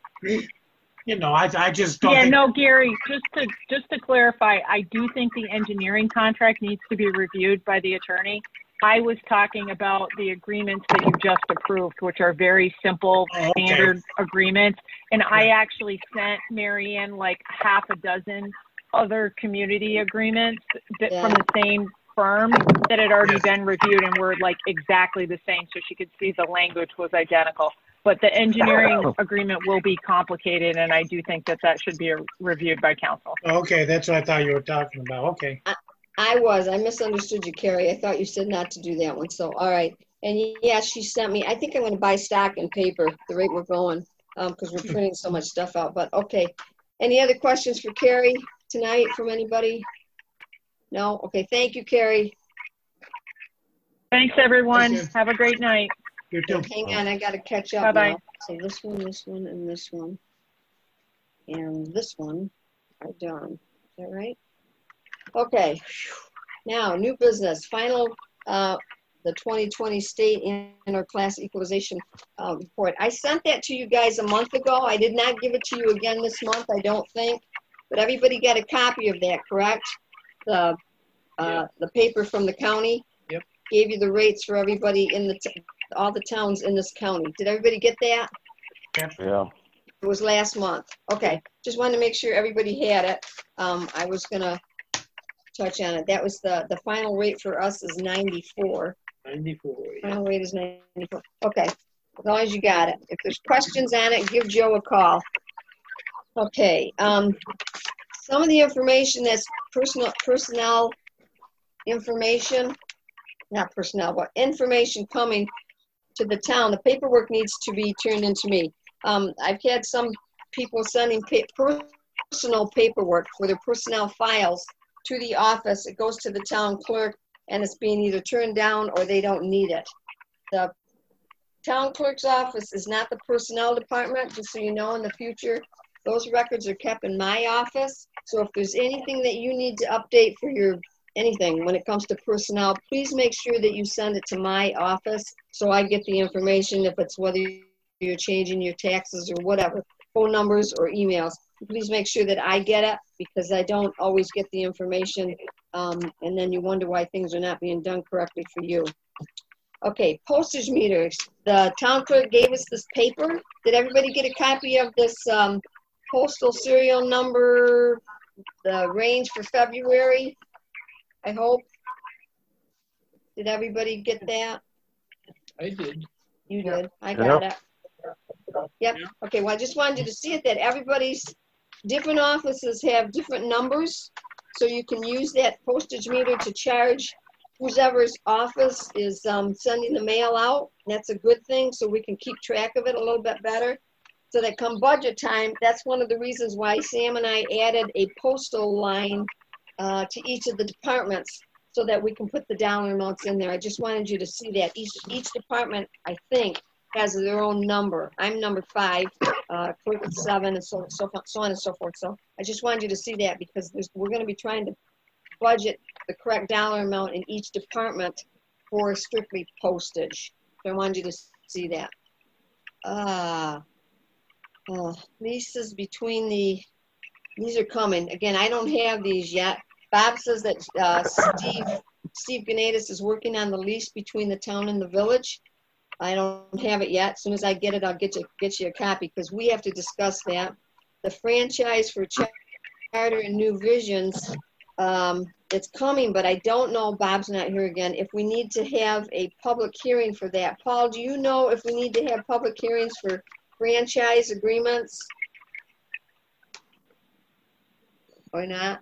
I just don't. Yeah, think, no, Gary, just to clarify, I do think the engineering contract needs to be reviewed by the attorney. I was talking about the agreements that you just approved, which are very simple, standard agreements. And I actually sent Marianne like half a dozen other community agreements that, from the same firm that had already been reviewed and were like exactly the same, so she could see the language was identical. But the engineering agreement will be complicated, and I do think that should be reviewed by council. Okay, that's what I thought you were talking about. Okay. I misunderstood you, Carrie. I thought you said not to do that one. So, all right. And yeah, she sent me, I think I'm going to buy stock and paper the rate we're going because we're printing so much stuff out. But okay. Any other questions for Carrie tonight from anybody? No? Okay. Thank you, Carrie. Thanks, everyone. Have a great night. You too. Hang on. I got to catch up Bye-bye. now. So this one, and this one. And this one are done. Is that right? Okay, now new business, final, the 2020 state interclass equalization report. I sent that to you guys a month ago. I did not give it to you again this month, I don't think, but everybody got a copy of that, correct? The paper from the county. Yep. Gave you the rates for everybody in all the towns in this county. Did everybody get that? Yeah. It was last month. Okay, just wanted to make sure everybody had it. I was gonna touch on it. That was the final rate for us is 94. 94. Final rate is 94. Okay, as long as you got it. If there's questions on it, give Joe a call. Okay, some of the information that's personnel information, not personnel, but information coming to the town. The paperwork needs to be turned into me. I've had some people sending personal paperwork for their personnel files to the office. It goes to the town clerk and it's being either turned down or they don't need it. The town clerk's office is not the personnel department, just so you know in the future. Those records are kept in my office. So if there's anything that you need to update for anything when it comes to personnel, please make sure that you send it to my office so I get the information, if it's whether you're changing your taxes or whatever, phone numbers or emails. Please make sure that I get it because I don't always get the information and then you wonder why things are not being done correctly for you. Okay, postage meters. The town clerk gave us this paper. Did everybody get a copy of this postal serial number, the range for February? I hope. Did everybody get that? I did. You did. I got it. Yep. Okay, well, I just wanted you to see it, that everybody's different offices have different numbers, so you can use that postage meter to charge whoever's office is sending the mail out. That's a good thing, so we can keep track of it a little bit better. So that come budget time, that's one of the reasons why Sam and I added a postal line to each of the departments so that we can put the dollar amounts in there. I just wanted you to see that. Each department, I think, has their own number. I'm number 5, clerk is 7, and so on and so forth. So I just wanted you to see that because we're going to be trying to budget the correct dollar amount in each department for strictly postage. So I wanted you to see that. Leases between these are coming. Again, I don't have these yet. Bob says that Steve Ganadis is working on the lease between the town and the village. I don't have it yet. As soon as I get it, I'll get you a copy because we have to discuss that. The franchise for Charter and New Visions, it's coming, but I don't know, Bob's not here again, if we need to have a public hearing for that. Paul, do you know if we need to have public hearings for franchise agreements or not?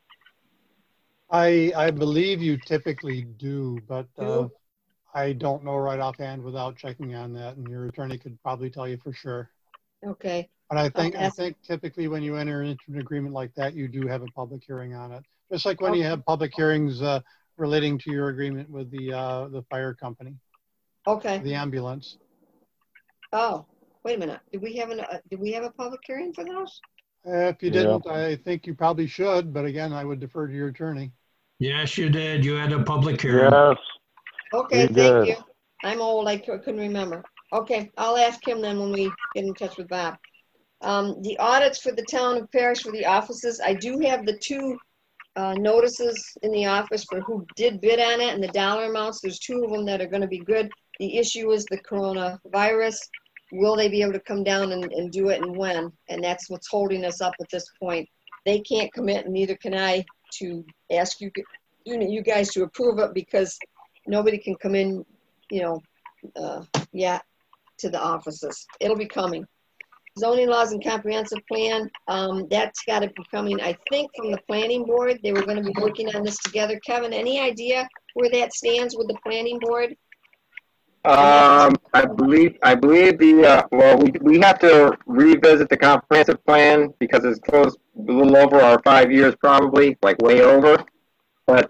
I believe you typically do, but I don't know right offhand without checking on that, and your attorney could probably tell you for sure. Okay. But I think typically when you enter into an agreement like that, you do have a public hearing on it. Just like when you have public hearings relating to your agreement with the fire company. Okay. The ambulance. Oh, wait a minute. Did we have a public hearing for those? If you didn't, I think you probably should. But again, I would defer to your attorney. Yes, you did. You had a public hearing. Yes. Okay, thank you. I'm old. I couldn't remember. Okay, I'll ask him then when we get in touch with Bob. The audits for the town of Parrish for the offices, I do have the two notices in the office for who did bid on it and the dollar amounts. There's two of them that are gonna be good. The issue is the coronavirus. Will they be able to come down and do it and when? And that's what's holding us up at this point. They can't commit, and neither can I, to ask you guys to approve it because nobody can come in, yet to the offices. It'll be coming. Zoning laws and comprehensive plan, that's got to be coming, I think, from the planning board. They were going to be working on this together. Kevin, any idea where that stands with the planning board? I believe we have to revisit the comprehensive plan because it's close a little over our 5 years, probably, like way over. But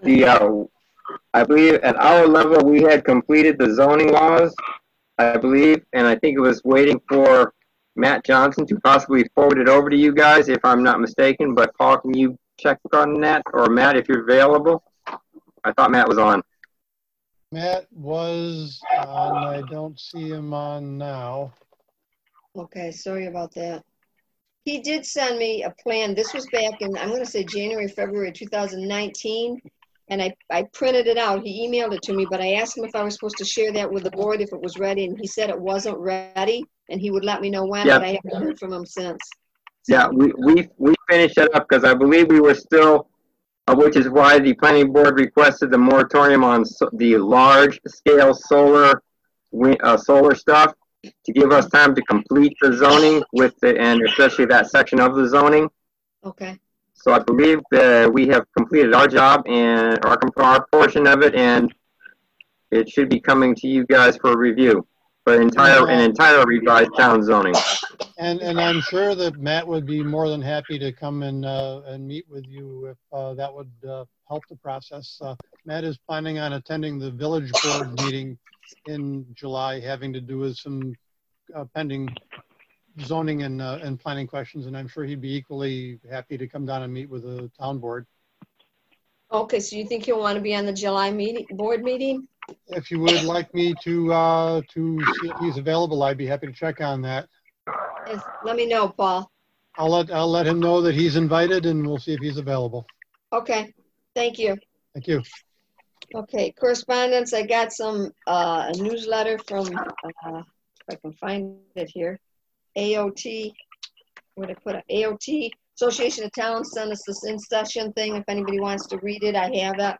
I believe at our level we had completed the zoning laws, I believe, and I think it was waiting for Matt Johnson to possibly forward it over to you guys, if I'm not mistaken. But Paul, can you check on that, or Matt, if you're available? I thought Matt was on. Matt was on. I don't see him on now. Okay, sorry about that. He did send me a plan. This was back in, I'm going to say January, February 2019, and I printed it out. He emailed it to me, but I asked him if I was supposed to share that with the board if it was ready, and he said it wasn't ready, and he would let me know when, but I haven't heard from him since. Yeah, we finished it up because I believe we were still, which is why the planning board requested the moratorium on the large-scale solar stuff, to give us time to complete the zoning and especially that section of the zoning. Okay. So I believe that we have completed our job and our portion of it, and it should be coming to you guys for review for an entire revised town zoning. And I'm sure that Matt would be more than happy to come and meet with you if that would help the process. Matt is planning on attending the village board meeting in July, having to do with some pending zoning and planning questions, and I'm sure he'd be equally happy to come down and meet with the town board. Okay, so you think he'll want to be on the July board meeting? If you would like me to see if he's available, I'd be happy to check on that. Yes, let me know, Paul. I'll let him know that he's invited, and we'll see if he's available. Okay, thank you. Thank you. Okay, correspondence. I got some a newsletter from if I can find it here. AOT. Where did I put it? AOT, Association of Towns, sent us this in session thing. If anybody wants to read it, I have it.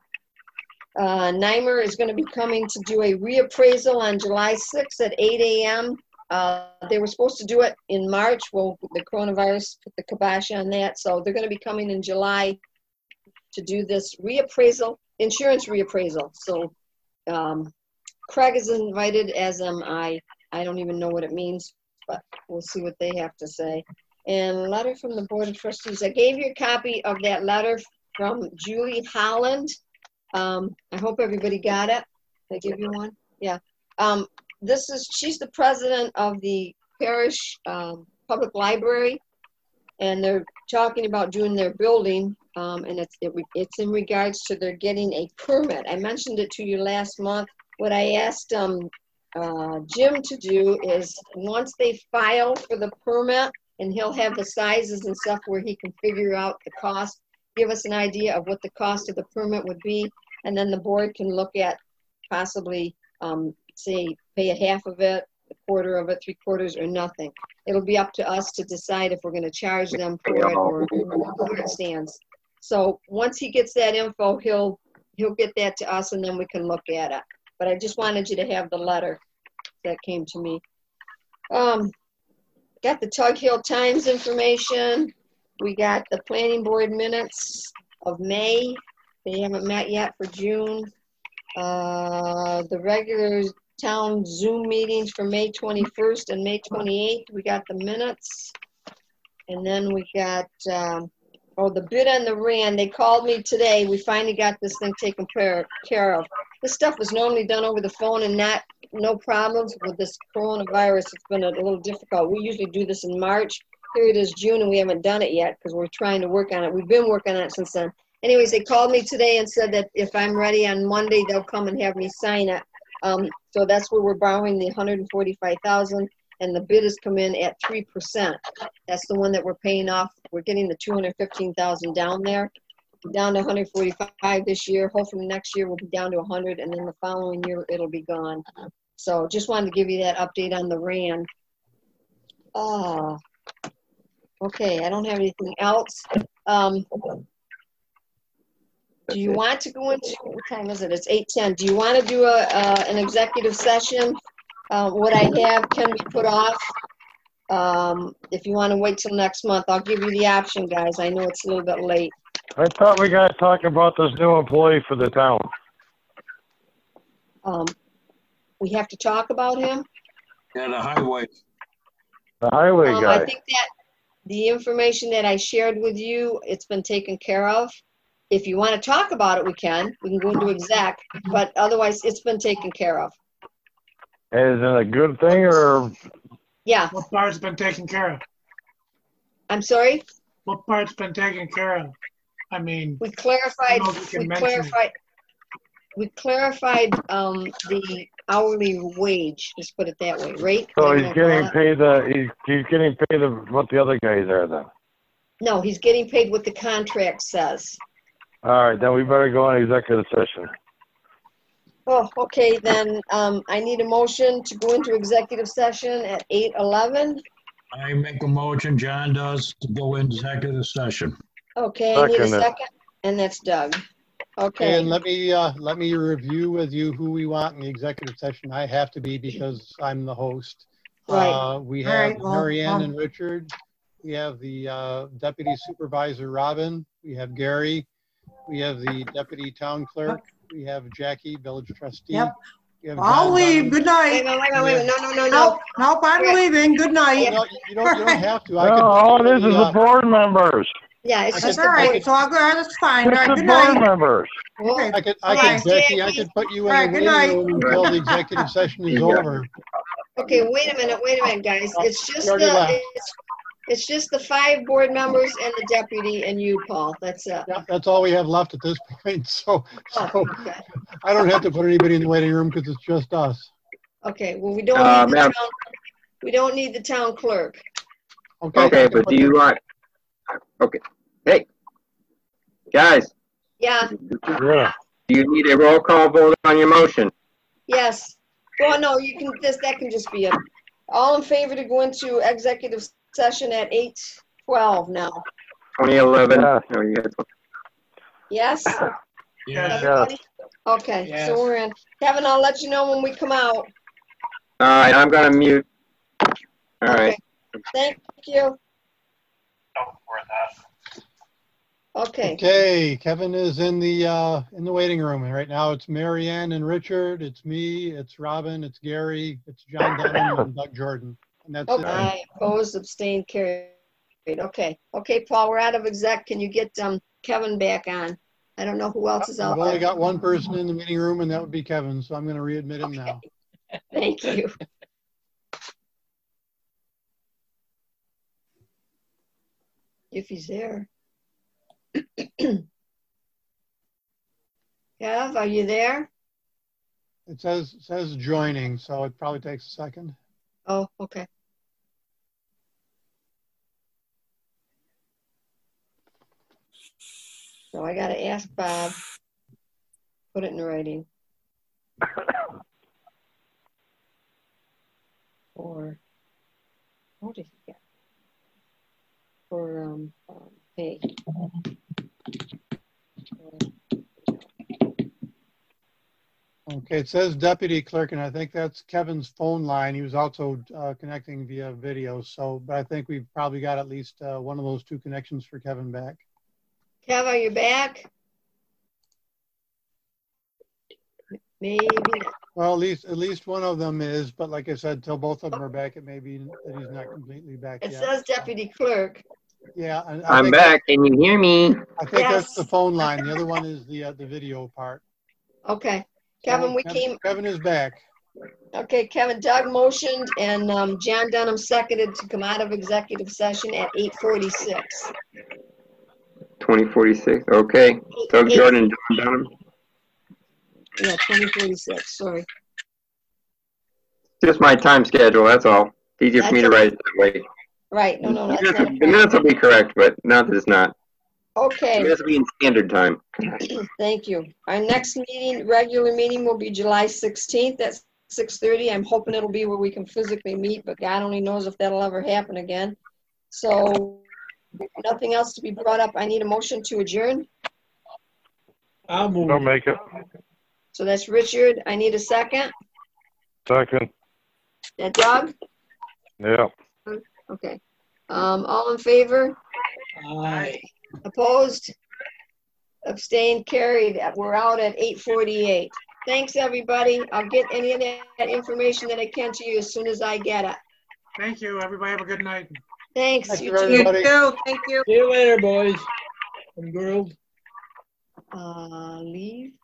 NYMER is going to be coming to do a reappraisal on July 6th at 8 a.m. They were supposed to do it in March. Well, the coronavirus put the kibosh on that. So they're going to be coming in July to do this reappraisal, insurance reappraisal. So Craig is invited, as am I. I don't even know what it means, but we'll see what they have to say. And a letter from the Board of Trustees. I gave you a copy of that letter from Julie Holland. I hope everybody got it. Did I give you one? Yeah. She's the president of the Parish Public Library, and they're talking about doing their building, and it's in regards to their getting a permit. I mentioned it to you last month. What I asked Jim to do is once they file for the permit, and he'll have the sizes and stuff where he can figure out the cost, give us an idea of what the cost of the permit would be, and then the board can look at possibly, say, pay a half of it, a quarter of it, 3/4, or nothing. It'll be up to us to decide if we're going to charge them for it or where it stands. So once he gets that info, he'll get that to us, and then we can look at it. But I just wanted you to have the letter that came to me. Got the Tug Hill Times information. We got the planning board minutes of May. They haven't met yet for June. The regular town Zoom meetings for May 21st and May 28th. We got the minutes. And then we got, the bid on the RAN. They called me today. We finally got this thing taken care of. This stuff was normally done over the phone and no problems. With this coronavirus, it's been a little difficult. We usually do this in March. Here it is June, and we haven't done it yet because we're trying to work on it. We've been working on it since then. Anyways, they called me today and said that if I'm ready on Monday, they'll come and have me sign it. So that's where we're borrowing the 145,000, and the bid has come in at 3%. That's the one that we're paying off. We're getting the 215,000 down there, down to 145 this year. Hopefully next year we'll be down to 100, and then the following year it'll be gone. So just wanted to give you that update on the RAND. Okay, I don't have anything else. Do you want to go into, what time is it? It's 8:10. Do you want to do an executive session? What I have can be put off. If you want to wait till next month, I'll give you the option, guys. I know it's a little bit late. I thought we got to talk about this new employee for the town. We have to talk about him. Yeah, the highway. The highway guy. I think that the information that I shared with you, it's been taken care of. If you want to talk about it, we can. We can go into exec, but otherwise it's been taken care of. Is it a good thing or? Yeah. What part's been taken care of? I'm sorry? What part's been taken care of? I mean, we clarified the hourly wage, let's put it that way, right? So he's getting paid he's getting paid what the other guys are then? No, he's getting paid what the contract says. All right, then we better go on executive session. Oh, okay, then I need a motion to go into executive session at 8:11. I make a motion, John does, to go into executive session. Okay, I need a second, and that's Doug. Okay. And let me review with you who we want in the executive session. I have to be because I'm the host. Right. We have Mary Ann and Richard. We have the Deputy Supervisor Robin. We have Gary. We have the Deputy Town Clerk. We have Jackie, Village Trustee. Yep. I'll leave. Good night. Wait a minute. No. Nope, I'm leaving. Good night. No, you don't have to. All it is the board members. Yeah, it's just all right. So I'll go. That's fine. It's All right, the good board night. members. Okay. Jackie, I could put you in the waiting room until the executive session is over. Okay, wait a minute, guys. It's just the 5 board members and the deputy and you, Paul. That's it. Yeah, that's all we have left at this point. So okay. I don't have to put anybody in the waiting room because it's just us. Okay. Well, we don't need the town clerk. Okay, but do you want? Okay. Hey, guys. Yeah. Do you need a roll call vote on your motion? Yes. Well, no, you can. That can just be it. All in favor to go into executive session at 8:12 now. 2011. Yeah. No, you guys. Yes. Yeah. Everybody? Okay. Yes. So we're in. Kevin, I'll let you know when we come out. All right, I'm gonna mute. All right. Thank you. Okay. Okay, Kevin is in the waiting room. And right now it's Mary Ann and Richard. It's me, it's Robin, it's Gary, it's John Dunham, and Doug Jordan. And that's it. I opposed, abstained, carried. Okay. Okay, Paul, we're out of exec. Can you get Kevin back on? I don't know who else is out I've there. only got one person in the meeting room, and that would be Kevin. So I'm going to readmit him now. Thank you. If he's there. Kev, are you there? It says joining, so it probably takes a second. Oh, okay. So I got to ask Bob, put it in writing. Or, what did he get? For, pay. Okay, it says deputy clerk, and I think that's Kevin's phone line. He was also connecting via video. So, but I think we've probably got at least one of those 2 connections for Kevin back. Kev, are you back? Maybe. Well, at least one of them is, but like I said, till both of them are back, it may be that he's not completely back It yet. says deputy clerk. Yeah, and I'm back. Can you hear me? I think that's the phone line. The other one is the video part. Okay, Kevin, Kevin is back. Okay, Kevin, Doug motioned and John Dunham seconded to come out of executive session at 8:46. 2046. Okay. Doug Jordan, John Dunham. Yeah, 2046. Sorry. just my time schedule, that's all. It's easier for me to write it that way. Right, no, that's not. The minutes will be correct, but not that it's not. The Okay, minutes will be in standard time. thank you. Our next meeting, regular meeting will be July 16th at 6:30. I'm hoping it'll be where we can physically meet, but God only knows if that'll ever happen again. So, nothing else to be brought up. I need a motion to adjourn. I'll move. Don't make it. So that's Richard. I need a second. Second. That Doug? Yeah. Okay. All in favor? Aye. Opposed? Abstained? Carried. We're out at 8:48. Thanks, everybody. I'll get any of that information that I can to you as soon as I get it. Thank you. Everybody have a good night. Thanks. Thank you, You too. You everybody. too, thank you. See you later, boys and girls. Leave.